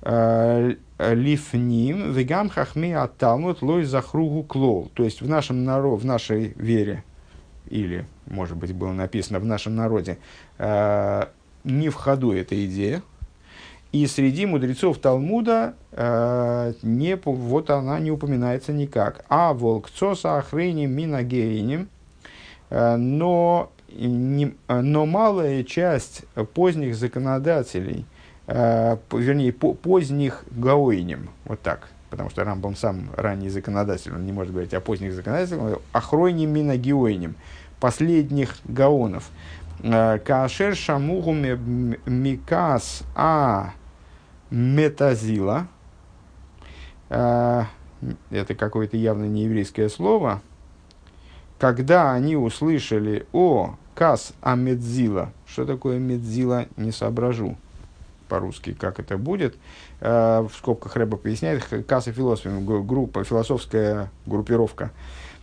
Лифним вегам хахми аталмут лой захругу клол. То есть в нашем народе, в нашей вере, или, может быть, было написано в нашем народе, не в ходу эта идея. И среди мудрецов Талмуда э, не, вот она не упоминается никак. А волкцоса охрейни минагейним, э, но, не, но малая часть поздних законодателей, э, вернее, по, поздних гаойним, вот так, потому что Рамбам сам ранний законодатель, он не может говорить о поздних законодателях, охройним минагеойним, последних гаонов. Каашер шамугу микас а метазила. Это какое-то явно нееврейское слово. Когда они услышали о кас а медзила. Что такое медзила, не соображу по-русски, как это будет. В скобках Рэба поясняет. Кас и философия, группа, философская группировка.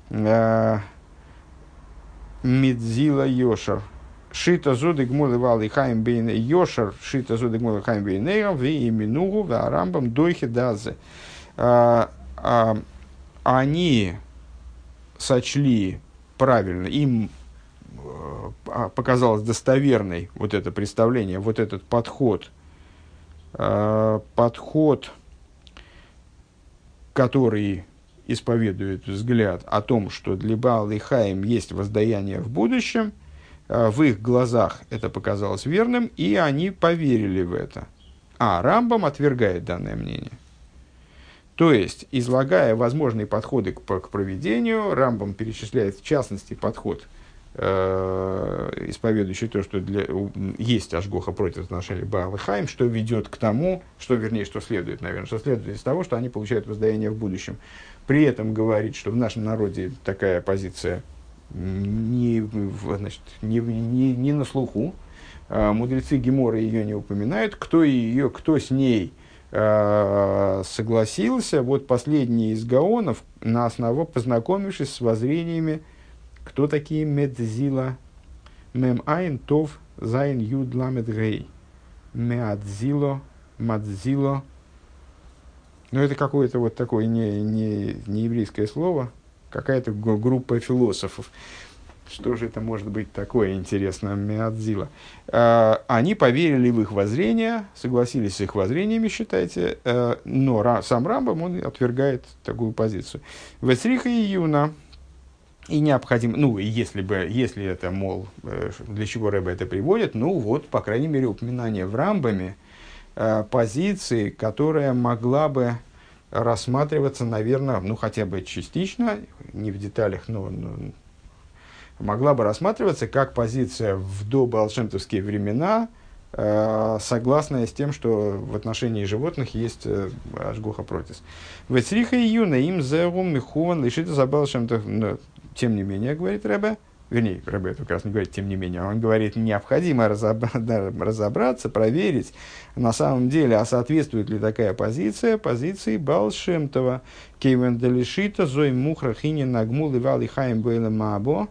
Медзила Йошар. Шита зуды гмулы валы хайм бейн Йошар, шита зуды гмулы хайм бейнейрам, ви именугу, ви арамбам дойхи дазы. Они сочли правильно, им показалось достоверной вот это представление, вот этот подход, подход, который исповедует взгляд о том, что для Баал и Хаим есть воздаяние в будущем. В их глазах это показалось верным, и они поверили в это. А Рамбам отвергает данное мнение. То есть, излагая возможные подходы к, к проведению, Рамбам перечисляет в частности подход, э, исповедующий то, что для, есть ашгоха против отношений Баал и Хаим, что ведет к тому, что, вернее, что следует, наверное, что следует из того, что они получают воздаяние в будущем. При этом говорит, что в нашем народе такая позиция Не, значит, не, не, не на слуху. Мудрецы Гемора ее не упоминают. Кто ее, кто с ней э, согласился, вот последний из гаонов, на основе, познакомившись с воззрениями, кто такие Медзила, Мем Айн Тов Зайн Юд Ламед Гей, Меадзило, Мадзило. Ну, это какое-то вот такое не, не, не еврейское слово. Какая-то группа философов. Что же это может быть такое, интересно, Меадзила? А, они поверили в их воззрения, согласились с их воззрениями, считайте, а, но ра, сам Рамбам, он отвергает такую позицию. Вецриха и Юна, и необходимо, ну, если бы, если это, мол, для чего Рэбе это приводит, ну, вот, по крайней мере, упоминание в Рамбаме а, позиции, которая могла бы рассматриваться, наверное, ну, хотя бы частично, не в деталях, но, но могла бы рассматриваться как позиция в добаалшемтовские времена, э, согласная с тем, что в отношении животных есть э, ашгоха протис. Вецриха и юна им зерум михуван лишит забалшемтов. Тем не менее, говорит Рэбе, вернее, Рэбе это как раз не говорит тем не менее, он говорит, необходимо разобраться, проверить, на самом деле, а соответствует ли такая позиция позиции Баал Шем Това. Кейвен делишита зой мухра хини нагмул и вал и хаим бэйлэ мабо.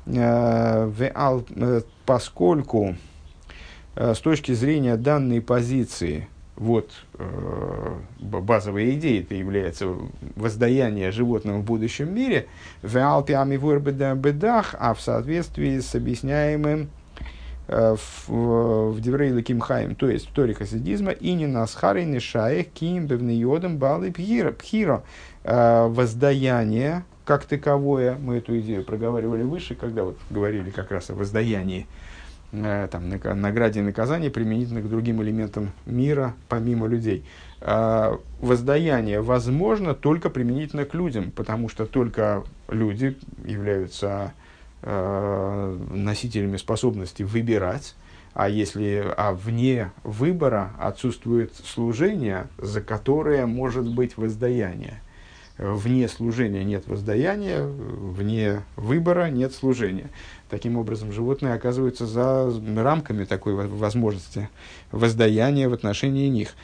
Поскольку с точки зрения данной позиции, вот базовая идея это является воздаяние животным в будущем мире, а в соответствии с объясняемым в, в Деврей Лаким Хаим, то есть в Торе хасидизма, и не насхарей не шаях ким бевниодом балы пхиро, воздаяние как таковое. Мы эту идею проговаривали выше, когда вот говорили как раз о воздаянии, э, там, на, награде и наказании применительно к другим элементам мира, помимо людей. Э, воздаяние возможно только применительно к людям, потому что только люди являются э, носителями способности выбирать. А если а вне выбора отсутствует служение, за которое может быть воздаяние. Вне служения нет воздаяния, вне выбора нет служения. Таким образом, животные оказываются за рамками такой возможности воздаяния в отношении них.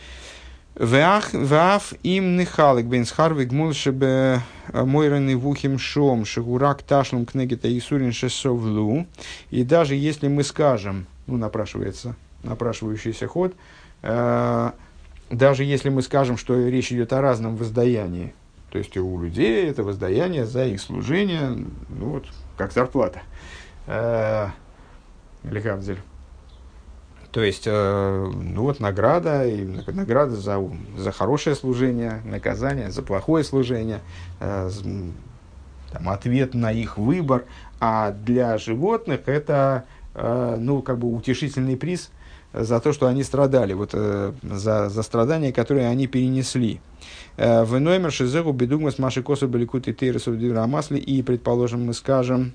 Ваф им нехалек бенсхар вигмул шебе мойраны вухим шом шагурак ташлум кнегета исурин шесовлу. И даже если мы скажем, ну, напрашивается, напрашивающийся ход, э, даже если мы скажем, что речь идет о разном воздаянии, то есть у людей это воздаяние за их служение, ну вот, как зарплата. Э, Лехавзель. То есть, э, ну вот, награда, и награда за, за хорошее служение, наказание за плохое служение, э, там, ответ на их выбор. А для животных это, э, ну, как бы утешительный приз за то, что они страдали, вот, э, за, за страдания, которые они перенесли. В номер шизеру бедугмас маши косу беликут и тейресов диврамасли, и, предположим, мы скажем,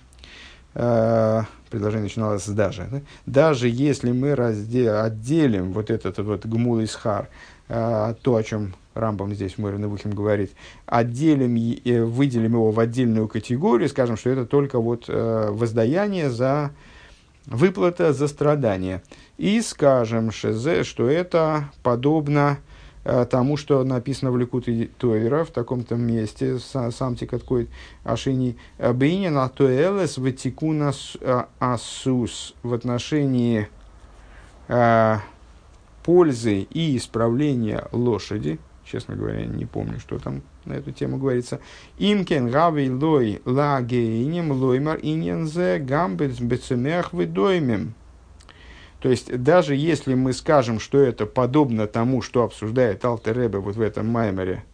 э, предложение начиналось с даже, да? Даже если мы раздел, отделим вот этот вот гмул исхар, э, то, о чем Рамбам здесь в Мойре Невухим говорит, отделим, э, выделим его в отдельную категорию, скажем, что это только вот э, воздаяние за выплата за страдания. И скажем, шезе, что это подобно тому, что написано в Ликуте Тойра, в таком-то месте, сам тикаткоид ашини бейнин атоэлес ватикуна асус, в отношении э, пользы и исправления лошади. Честно говоря, не помню, что там на эту тему говорится. Имкен гавей лой лагейнем лоймар иньензе гамбец бецемех выдоймем. То есть, даже если мы скажем, что это подобно тому, что обсуждает Алтер Ребе вот в этом маймере,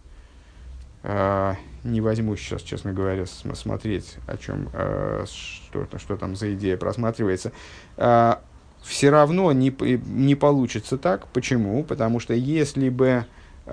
э, не возьму сейчас, честно говоря, смотреть, о чем, э, что, что там за идея просматривается, э, все равно не, не получится так. Почему? Потому что если бы,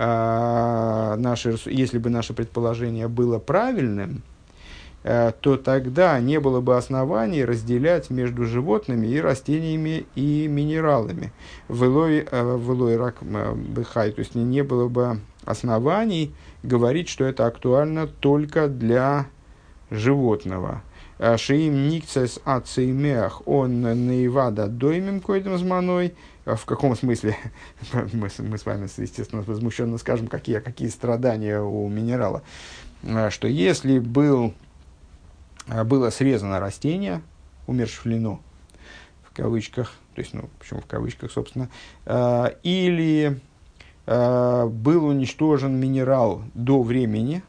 э, наше, если бы наше предположение было правильным, то тогда не было бы оснований разделять между животными и растениями и минералами. Вылой рак быхай, то есть не было бы оснований говорить, что это актуально только для животного. Шиим никцес ацеймех он наивада доймем койдем зманой. В каком смысле? мы, мы с вами, естественно, возмущенно скажем, какие, какие страдания у минерала. Что если был было срезано растение, умершвлено, в кавычках, то есть, ну, почему в кавычках, собственно, э, или э, был уничтожен минерал до времени,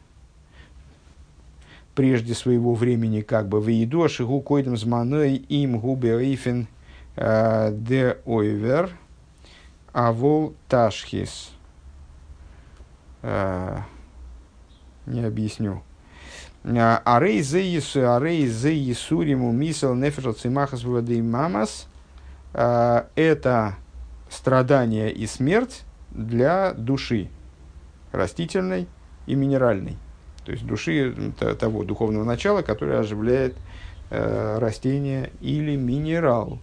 прежде своего времени, как бы, «Веидо шигу койдем зманой им губе эйфен де ойвер авол ташхис». Не объясню. Арей зе Есуриму мисел нефешал цимахас вводей мамас. Это страдание и смерть для души растительной и минеральной. То есть души того духовного начала, которое оживляет э, растение или минерал.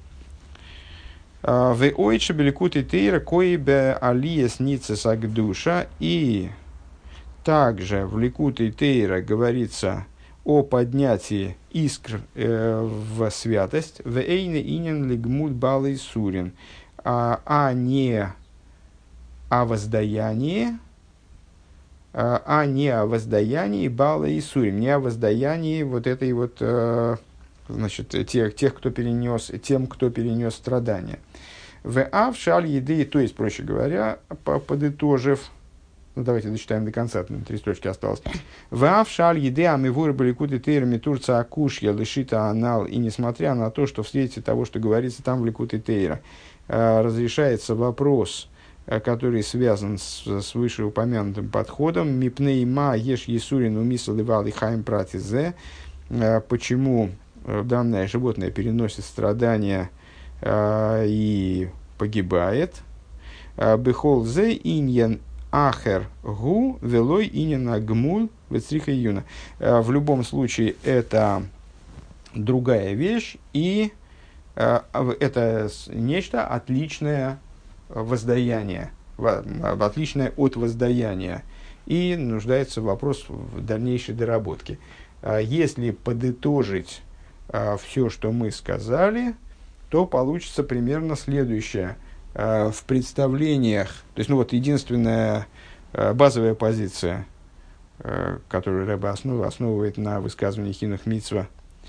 В ойче беликут и тейра коибе алиес ницес агдуша. И также в Ликут и Тейра говорится о поднятии искр э, в святость, в эйне инен лигмут балый сурин, а, а не о воздаянии, а, а не о воздаянии балый сурин, не о воздаянии вот этой вот, э, значит, тех, тех, кто перенес, тем, кто перенес страдания. В ав шаль еды, то есть, проще говоря, подытожив, ну, давайте дочитаем до конца, три строчки осталось. «Ваав шаль еде амивур баликуты тейрами турца акушья лишита анал». И несмотря на то, что в свете того, что говорится там в Ликуте Тейра, разрешается вопрос который связан с, с вышеупомянутым подходом. Мипней ма еш есурин умисал ивал и хайм пратизе. Почему данное животное переносит страдания и погибает. Бехол зе иньян ахер гу велой иньян агмуль вецриха юна. В любом случае это другая вещь, и это нечто отличное воздаяние, отличное от воздаяния, и нуждается вопрос в дальнейшей доработке. Если подытожить все, что мы сказали, то получится примерно следующее. В представлениях, то есть, ну вот, единственная базовая позиция, которую Ребе основывает на высказывании Хинух Мицва,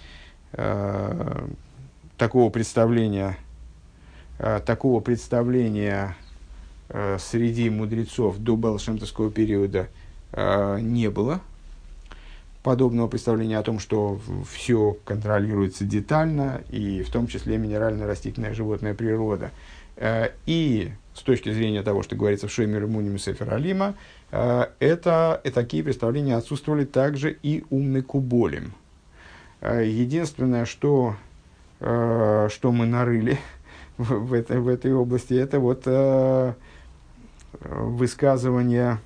такого представления, такого представления среди мудрецов до Балашемтовского периода не было. Подобного представления о том, что все контролируется детально, и в том числе минерально-растительная животная природа. И с точки зрения того, что говорится в Шоймер Муним Сефер Алима, это, и такие представления отсутствовали также и у Мекуболим. Единственное, что, что мы нарыли в этой, в этой области, это вот высказывание...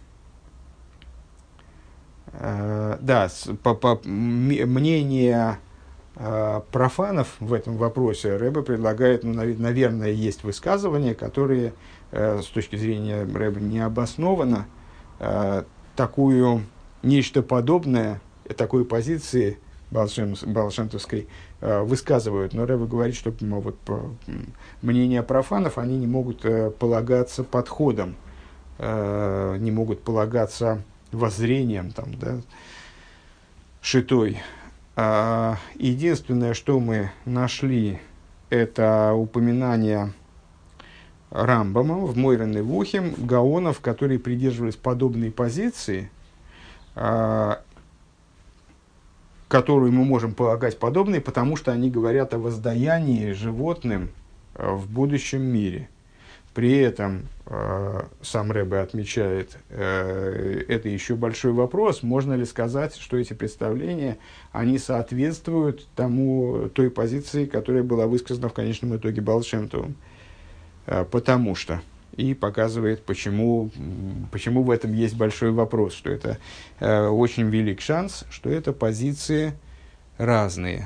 Uh, да, с, по, по, мнение uh, профанов в этом вопросе Ребе предлагает, ну, наверное, есть высказывания, которые uh, с точки зрения Ребе не обоснованно uh, такую, нечто подобное такой позиции балшемтовской uh, высказывают. Но Ребе говорит, что ну, вот, по, мнения профанов, они не могут uh, полагаться подходом, uh, не могут полагаться воззрением, там, да, шитой. А, единственное, что мы нашли, это упоминание Рамбама в Мойрен и Вухим, гаонов, которые придерживались подобной позиции, а, которую мы можем полагать подобной, потому что они говорят о воздаянии животным а, в будущем мире. При этом э, сам Ребе отмечает, э, это еще большой вопрос, можно ли сказать, что эти представления, они соответствуют тому, той позиции, которая была высказана в конечном итоге Баал Шем Товом. Э, потому что, и показывает, почему, почему в этом есть большой вопрос, что это э, очень велик шанс, что это позиции разные.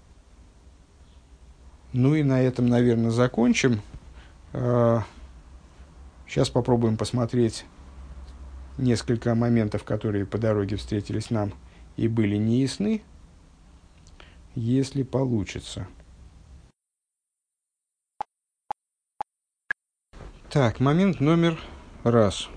Ну и на этом, наверное, закончим. Сейчас попробуем посмотреть несколько моментов, которые по дороге встретились нам и были неясны, если получится. Так, момент номер раз.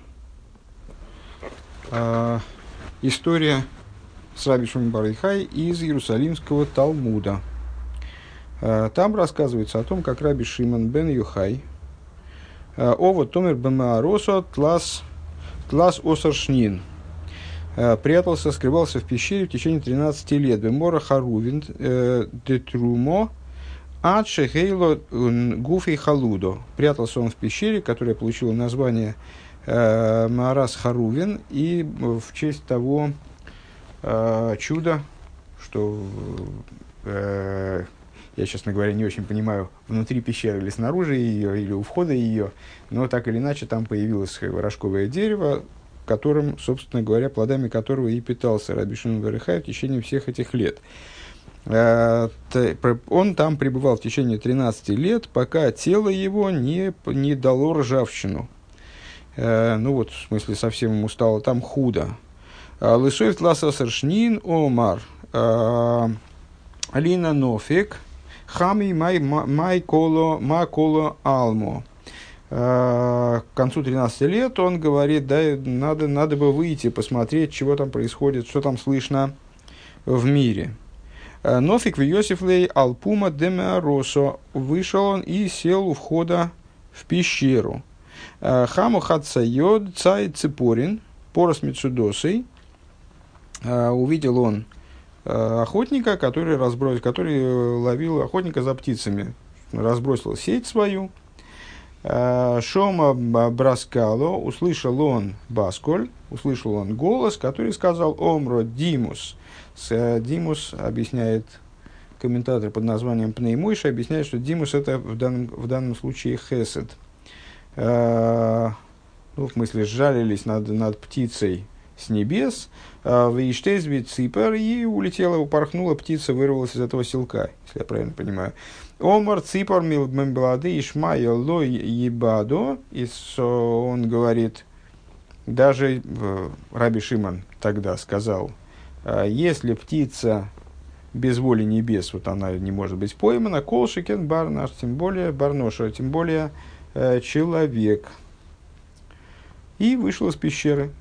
А, история с Раби Шимон бар Йохай из Иерусалимского Талмуда. А, там рассказывается о том, как Раби Шимон бен Йохай Ово томер бемааросо тлас тлас осаршнин прятался, скрывался в пещере в течение тринадцати лет. Бемора харувин детрумо ад шехейло гуфей халудо. Прятался он в пещере, которая получила название Маарас Харувин, и в честь того чуда, что я, честно говоря, не очень понимаю, внутри пещеры или снаружи ее, или у входа ее, но так или иначе там появилось рожковое дерево, которым, собственно говоря, плодами которого и питался Раби Шимон бар Йохай в течение всех этих лет. Он там пребывал в течение тринадцати лет, пока тело его не, не дало ржавчину. Ну вот, в смысле, совсем ему стало там худо. Лысоев тласа саршнин омар алина нофик хами май май коло ма коло алмо. К концу тринадцати лет он говорит, да, надо, надо бы выйти, посмотреть, чего там происходит, что там слышно в мире. Нофик в Йосифлей алпума демеаросо. Вышел он и сел у входа в пещеру. Хаму хатсайод цай ципорин порос мицудосой. Увидел он охотника, который, разброс... который ловил охотника за птицами, разбросил сеть свою. Шома Браскало, услышал он Басколь, услышал он голос, который сказал Омро Димус. Димус объясняет комментатор под названием Пнеймойша, объясняет, что Димус это в данном, в данном случае хесед. Ну, в смысле, сжалились над, над птицей с небес, вейштезвит ципер, и улетела, упорхнула птица, вырвалась из этого селка, если я правильно понимаю. Омар ципар милблады ишмая лой ебадо, и он говорит, даже Раби Шимон тогда сказал, если птица без воли небес, вот она не может быть поймана, колшикен барнаш, тем более барноша, тем более э, человек. И вышел из пещеры.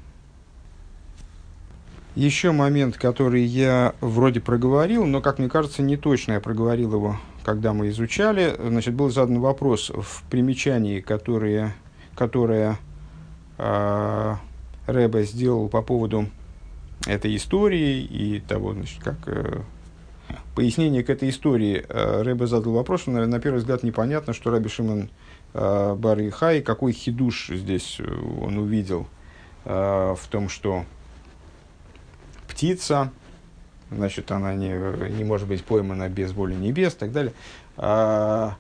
Еще момент, который я вроде проговорил, но, как мне кажется, не точно я проговорил его, когда мы изучали. Значит, был задан вопрос в примечании, которое, которое э, Ребе сделал по поводу этой истории и того, значит, как э, пояснение к этой истории. Э, Ребе задал вопрос, что, наверное, на первый взгляд непонятно, что Раби Шимон э, бар Йохай, какой хидуш здесь он увидел э, в том, что птица, значит, она не, не может быть поймана без воли небес и так далее. А,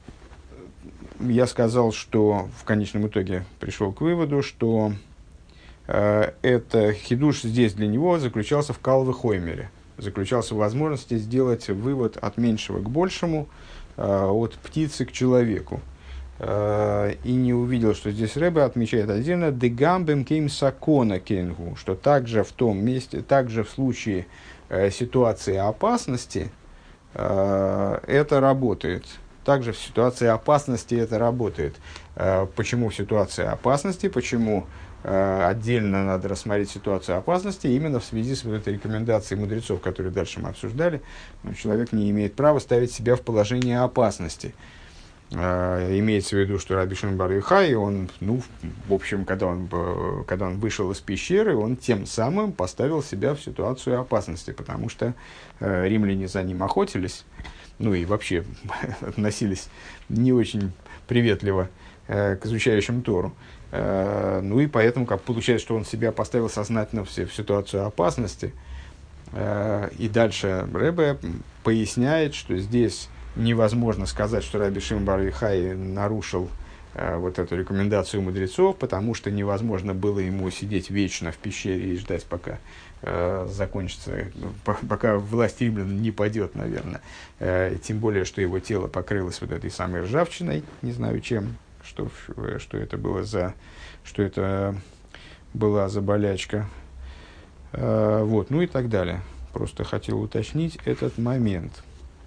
я сказал, что в конечном итоге пришел к выводу, что а, это хидуш здесь для него заключался в калве хоймере, заключался в возможности сделать вывод от меньшего к большему, а, от птицы к человеку. И не увидел, что здесь Ребе отмечает отдельно «дегамбем кейм сакона кенгу», что также в том месте, также в случае э, ситуации опасности э, это работает. Также в ситуации опасности это работает. Э, почему в ситуации опасности? Почему э, отдельно надо рассмотреть ситуацию опасности? Именно в связи с вот этой рекомендацией мудрецов, которые дальше мы обсуждали. Человек не имеет права ставить себя в положение опасности. Uh, имеется в виду, что Раби Шимон бар Йохай, он, ну, в общем, когда он, когда он вышел из пещеры, он тем самым поставил себя в ситуацию опасности, потому что uh, римляне за ним охотились, ну и вообще относились не очень приветливо uh, к изучающим Тору. Uh, ну и поэтому, как получается, что он себя поставил сознательно в, в ситуацию опасности. Uh, и дальше Ребе поясняет, что здесь невозможно сказать, что Раби Шимон бар Йохай нарушил э, вот эту рекомендацию мудрецов, потому что невозможно было ему сидеть вечно в пещере и ждать, пока э, закончится, по, пока власть римлян не падет, наверное. Э, тем более, что его тело покрылось вот этой самой ржавчиной, не знаю чем, что, что это было за, что это была за болячка. Э, вот, ну и так далее. Просто хотел уточнить этот момент.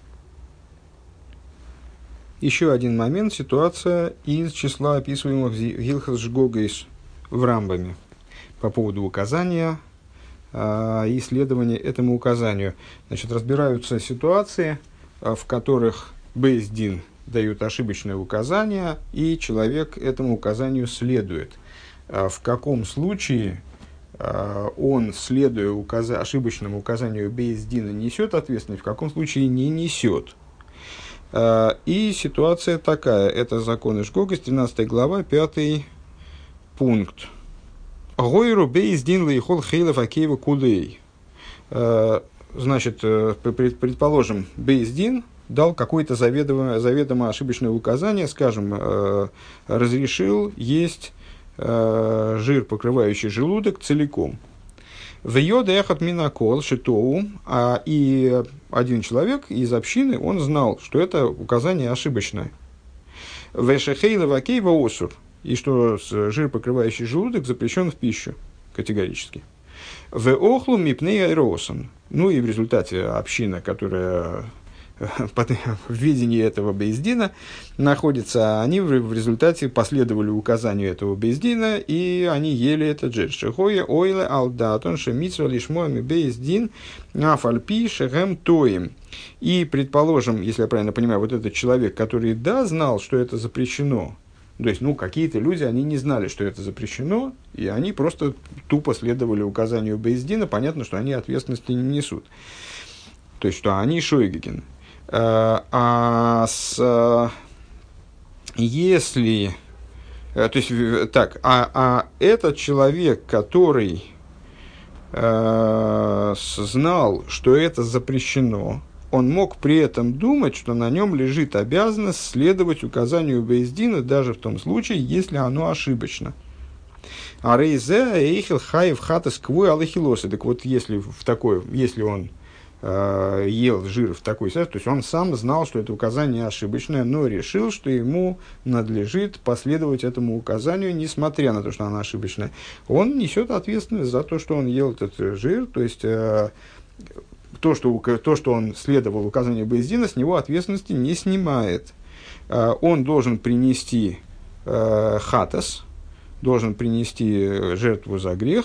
Еще один момент, ситуация из числа описываемых в Гилхас Жгогейс в Рамбаме по поводу указания э, и исследования этому указанию. Значит, разбираются ситуации, э, в которых бейс дин дают ошибочное указание, и человек этому указанию следует. Э, в каком случае э, он, следуя указ- ошибочному указанию бейс дина, несет ответственность, в каком случае не несет. И ситуация такая, это закон Ишгогес, тринадцатая глава, пятый пункт. Гойру бейздин лейхол хейлев акеева кулей. Значит, предположим, бейздин дал какое-то заведомо, заведомо ошибочное указание, скажем, разрешил есть жир, покрывающий желудок, целиком. В йода эхот минакол шитоу, а и один человек из общины, он знал, что это указание ошибочное. В шехейла вакейва осур, и что жир, покрывающий желудок, запрещен в пищу категорически. В охлу мипней айросон, ну и в результате община, которая в видении этого бейздина находится, они в результате последовали указанию этого бейздина, и они ели этот жир. Шехоя ойле алдатон шемитсва лишмоами бейздин афальпи шехем тоим. И, предположим, если я правильно понимаю, вот этот человек, который, да, знал, что это запрещено, то есть, ну, какие-то люди, они не знали, что это запрещено, и они просто тупо следовали указанию бейздина, понятно, что они ответственности не несут. То есть, что они шойгеген. А с, если то есть, так, а, а этот человек, который э, знал, что это запрещено, он мог при этом думать, что на нем лежит обязанность следовать указанию Бейздина даже в том случае, если оно ошибочно. А рейзе эйхел хаев хатас квой алахилосы. Так вот, если в такой, если он э, ел жир в такой ситуации, то есть он сам знал, что это указание ошибочное, но решил, что ему надлежит последовать этому указанию, несмотря на то, что оно ошибочное. Он несет ответственность за то, что он ел этот жир, то есть э, то, что, то, что он следовал указанию Бейздина, с него ответственности не снимает. Э, он должен принести э, хатас, должен принести жертву за грех.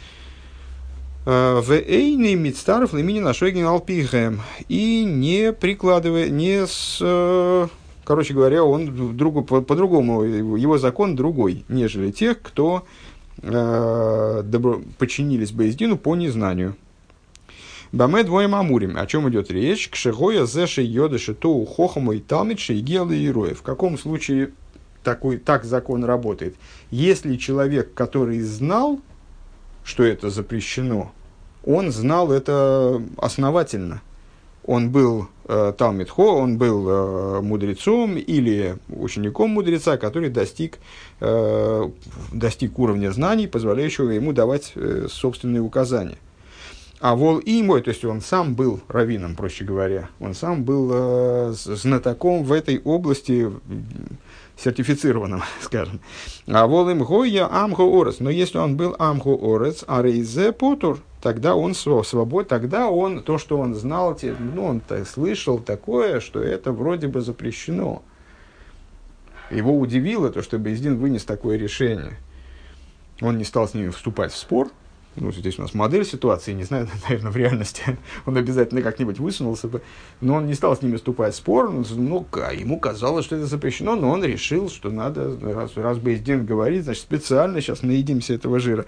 В эйный мицтаров лимини нашой генерал-пихаем. И не прикладывая, не с... Короче говоря, он другу, по, по-другому, его закон другой, нежели тех, кто э, добро, подчинились Бейздину по незнанию. Баме двоем амурим. О чем идет речь? Кшегоя зеши йодыши тоу хохаму и талмидши и гелы и роя. В каком случае такой, так закон работает? Если человек, который знал, что это запрещено, он знал это основательно. Он был э, Талмид Хо, он был э, мудрецом или учеником мудреца, который достиг, э, достиг уровня знаний, позволяющего ему давать э, собственные указания. А вол и мой, то есть он сам был раввином, проще говоря, он сам был э, знатоком в этой области, сертифицированным, скажем. А вол им гоя амхо орец. Но если он был амхо орец, а рейзе потур, тогда он свобод, тогда он, то, что он знал, ну, он слышал такое, что это вроде бы запрещено. Его удивило то, что Бейздин вынес такое решение. Он не стал с ними вступать в спор. Ну, здесь у нас модель ситуации, не знаю, наверное, в реальности он обязательно как-нибудь высунулся бы, но он не стал с ними вступать в спор, ну, ему казалось, что это запрещено, но он решил, что надо, раз, раз Бейздин говорит, значит, специально сейчас наедимся этого жира.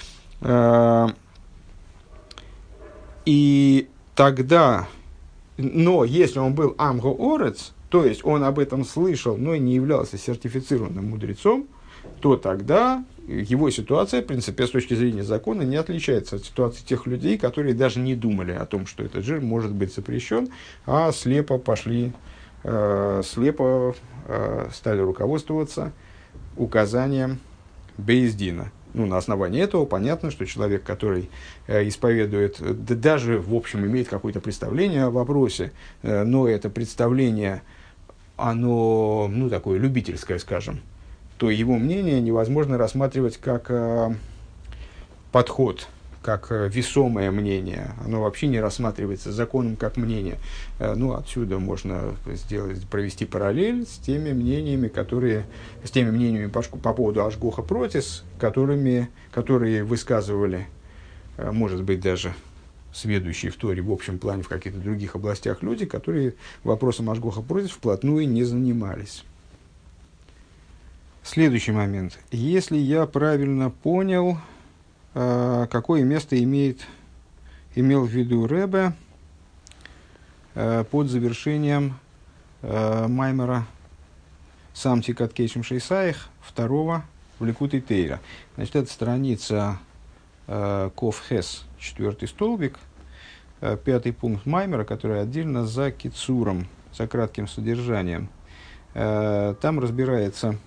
И тогда, но если он был амго орец, то есть он об этом слышал, но не являлся сертифицированным мудрецом, то тогда его ситуация, в принципе, с точки зрения закона, не отличается от ситуации тех людей, которые даже не думали о том, что этот жир может быть запрещен, а слепо пошли, э, слепо э, стали руководствоваться указанием Бейздина. Ну, на основании этого понятно, что человек, который э, исповедует, да, даже, в общем, имеет какое-то представление о вопросе, э, но это представление, оно, ну, такое любительское, скажем, то его мнение невозможно рассматривать как э, подход, как э, весомое мнение. Оно вообще не рассматривается законом как мнение. Э, ну, отсюда можно сделать, провести параллель с теми мнениями, которые, с теми мнениями по, по поводу Ашгоха Протис, которыми, которые высказывали, э, может быть, даже сведущие в Торе в общем плане в каких-то других областях люди, которые вопросом Ашгоха Протис вплотную не занимались. Следующий момент. Если я правильно понял, э, какое место имеет, имел в виду Ребе э, под завершением э, Маймера Самти Каткейшим Шейсаих второго в Ликутей Тейра. Значит, это страница э, Ков Хес, четвертый столбик, э, пятый пункт Маймера, который отдельно за Кицуром, за кратким содержанием. Э, там разбирается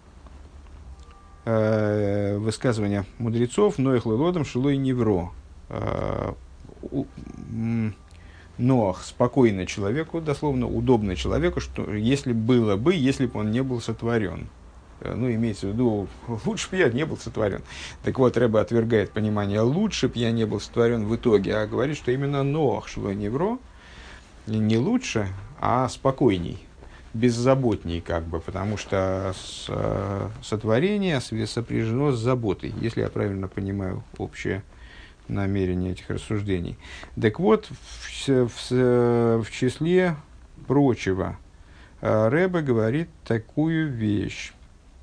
высказывания мудрецов, Ноэх лелодом шилой невро. Ноах спокойно человеку, дословно удобно человеку, что если было бы, если бы он не был сотворен. Ну, имеется в виду, лучше бы я не был сотворен. Так вот, Ребе отвергает понимание, лучше бы я не был сотворен в итоге, а говорит, что именно Ноах шилой невро не лучше, а спокойней, беззаботней, как бы, потому что с, э, сотворение сопряжено с заботой, если я правильно понимаю общее намерение этих рассуждений. Так вот, в, в, в числе прочего, э, Ребе говорит такую вещь.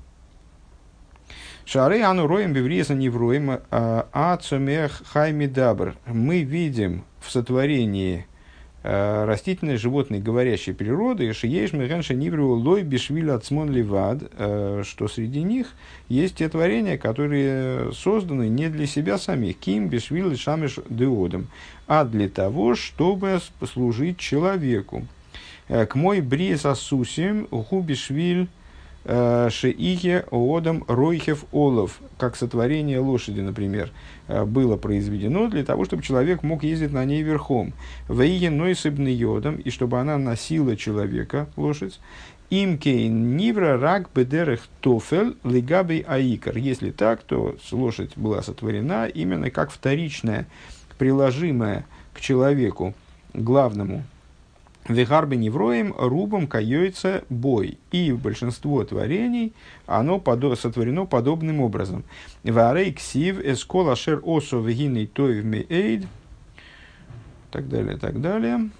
Шары ану роем бевриеса не вроем, а цумех хайми дабр. Мы видим в сотворении э, растительной, животной, говорящей природы, шиеш меганша нивру лой бишвиль ацмон ливад, э, что среди них есть те творения, которые созданы не для себя самих, ким бишвиль шамеш деодом, а для того, чтобы служить человеку. К мой бриес асусим гу бишвиль шеихе оодам ройхев олов, как сотворение лошади, например, было произведено для того, чтобы человек мог ездить на ней верхом. Вейе нойсыбный йодом, и чтобы она носила человека, лошадь. Имкейн нивра рак бедерех тофель лигабей аикар. Если так, то лошадь была сотворена именно как вторичная, приложимая к человеку, главному. Вегарбе невроем рубом каюется бой. И большинство творений, оно подо- сотворено подобным образом. Варей ксив эскола шер осо вегиней тоев меэйд. Так далее, так далее.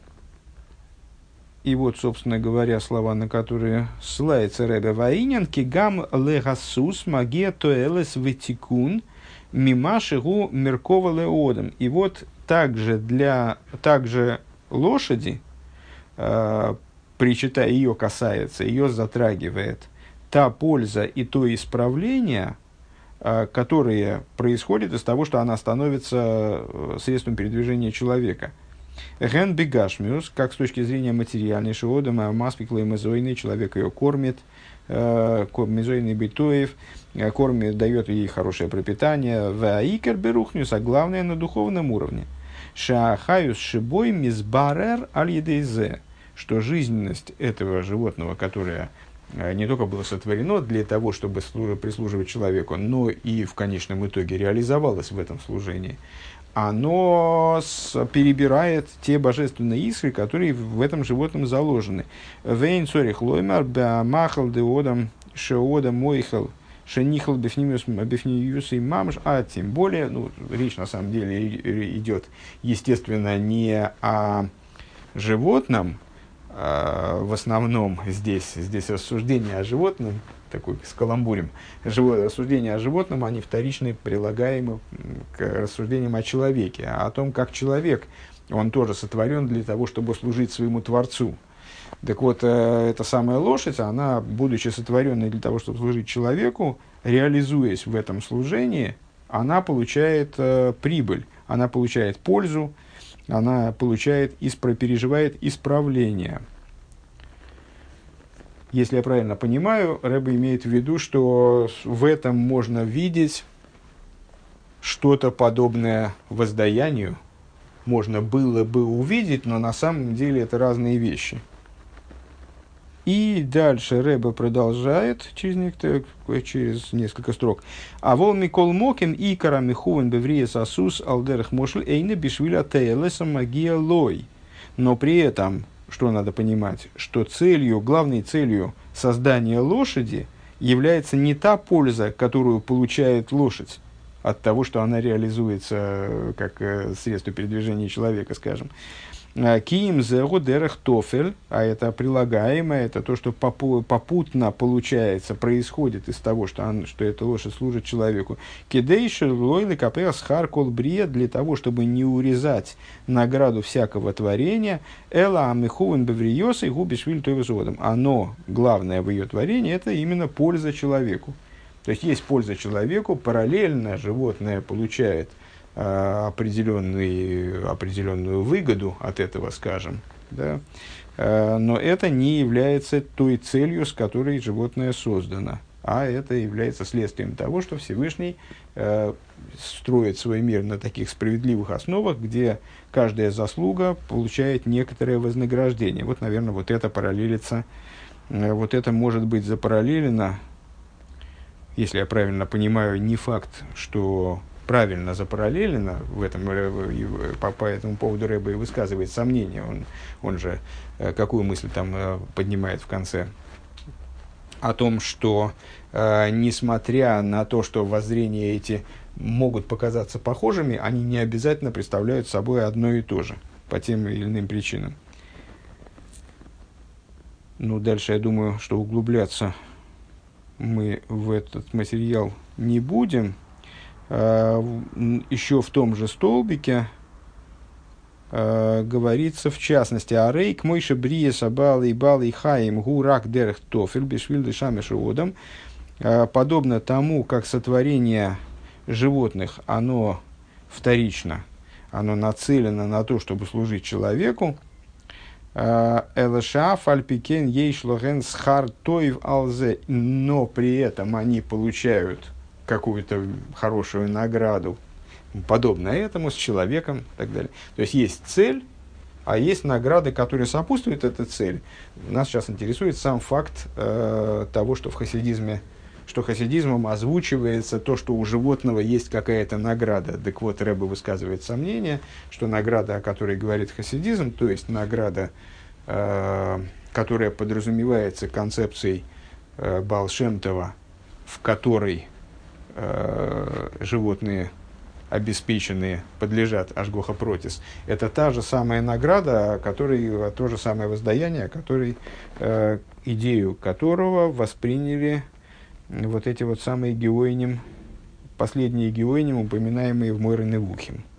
И вот, собственно говоря, слова, на которые ссылается Ребе Ваинин. Кигам легасус магия тоэлес витикун мимашигу меркова леодом. И вот также для также лошади, причитая, ее касается, ее затрагивает та польза и то исправление, которое происходит из того, что она становится средством передвижения человека. Ген бегашмиус, как с точки зрения материальной, шиодама, маспикла и мезойный, человек ее кормит, мезойный битоев, кормит, дает ей хорошее пропитание, ваикер берухнюс, а главное на духовном уровне. Шаахаюс шибой мизбарер аль-едейзе, что жизненность этого животного, которое не только было сотворено для того, чтобы прислуживать человеку, но и в конечном итоге реализовалось в этом служении, оно перебирает те божественные искры, которые в этом животном заложены. Вейн цорих лоймар бамахал деодам шеодам мойхал шенихал бифниюс и мамш, а тем более, ну, речь на самом деле идет, естественно, не о животном, а в основном здесь, здесь рассуждение о животном, такой с каламбурем, рассуждения о животном, они вторичны, прилагаемы к рассуждениям о человеке, а о том, как человек, он тоже сотворен для того, чтобы служить своему Творцу. Так вот, эта самая лошадь, она, будучи сотворенной для того, чтобы служить человеку, реализуясь в этом служении, она получает э, прибыль, она получает пользу, она получает, испро, переживает исправление. Если я правильно понимаю, Рэбе имеет в виду, что в этом можно видеть что-то подобное воздаянию. Можно было бы увидеть, но на самом деле это разные вещи. И дальше Рэбе продолжает через, некоторые, через несколько строк. А вол микол моким и карамихувен бевриес асус алдерх мошль эйне бишвиля тейлеса магия лой. Но при этом, что надо понимать, что целью, главной целью создания лошади является не та польза, которую получает лошадь от того, что она реализуется как средство передвижения человека, скажем. Киим зеру дерех тофель, а это прилагаемое, это то, что попутно получается, происходит из того, что, он, что эта лошадь служит человеку. Кидейши лойлы капеа схар колбрия, для того, чтобы не урезать награду всякого творения, эла амихувен бевриос и губишвиль тойвезодом. Оно, главное в ее творении, это именно польза человеку. То есть есть польза человеку, параллельно животное получает определенную, определенную выгоду от этого, скажем, да? Но это не является той целью, с которой животное создано, а это является следствием того, что Всевышний э, строит свой мир на таких справедливых основах, где каждая заслуга получает некоторое вознаграждение. Вот, наверное, вот это параллелится, э, вот это может быть запараллелено, если я правильно понимаю, не факт, что правильно запараллелено, в этом, по, по этому поводу Рэбе и высказывает сомнения, он, он же какую мысль там поднимает в конце, о том, что э, несмотря на то, что воззрения эти могут показаться похожими, они не обязательно представляют собой одно и то же, по тем или иным причинам. Ну, дальше я думаю, что углубляться мы в этот материал не будем. Еще в том же столбике э, говорится в частности, «Арейк мойше брие сабалы балы хаим гурак дерх тофель бешвильды шамешу одам», подобно тому, как сотворение животных, оно вторично, оно нацелено на то, чтобы служить человеку. Элэша фальпикен ейшлоген схар тоев алзе, но при этом они получают какую-то хорошую награду, подобно этому, с человеком и так далее. То есть есть цель, а есть награды, которые сопутствуют этой цели. Нас сейчас интересует сам факт э, того, что в хасидизме, что хасидизмом озвучивается то, что у животного есть какая-то награда. Так вот, Ребе высказывает сомнение, что награда, о которой говорит хасидизм, то есть награда, э, которая подразумевается концепцией э, Баал Шем Това, в которой э, животные обеспеченные подлежат ашгоха протис, это та же самая награда, которой, то же самое воздаяние, который, э, идею которого восприняли вот эти вот самые геоиним, последние геоиним, упоминаемые в Мойре Невухим.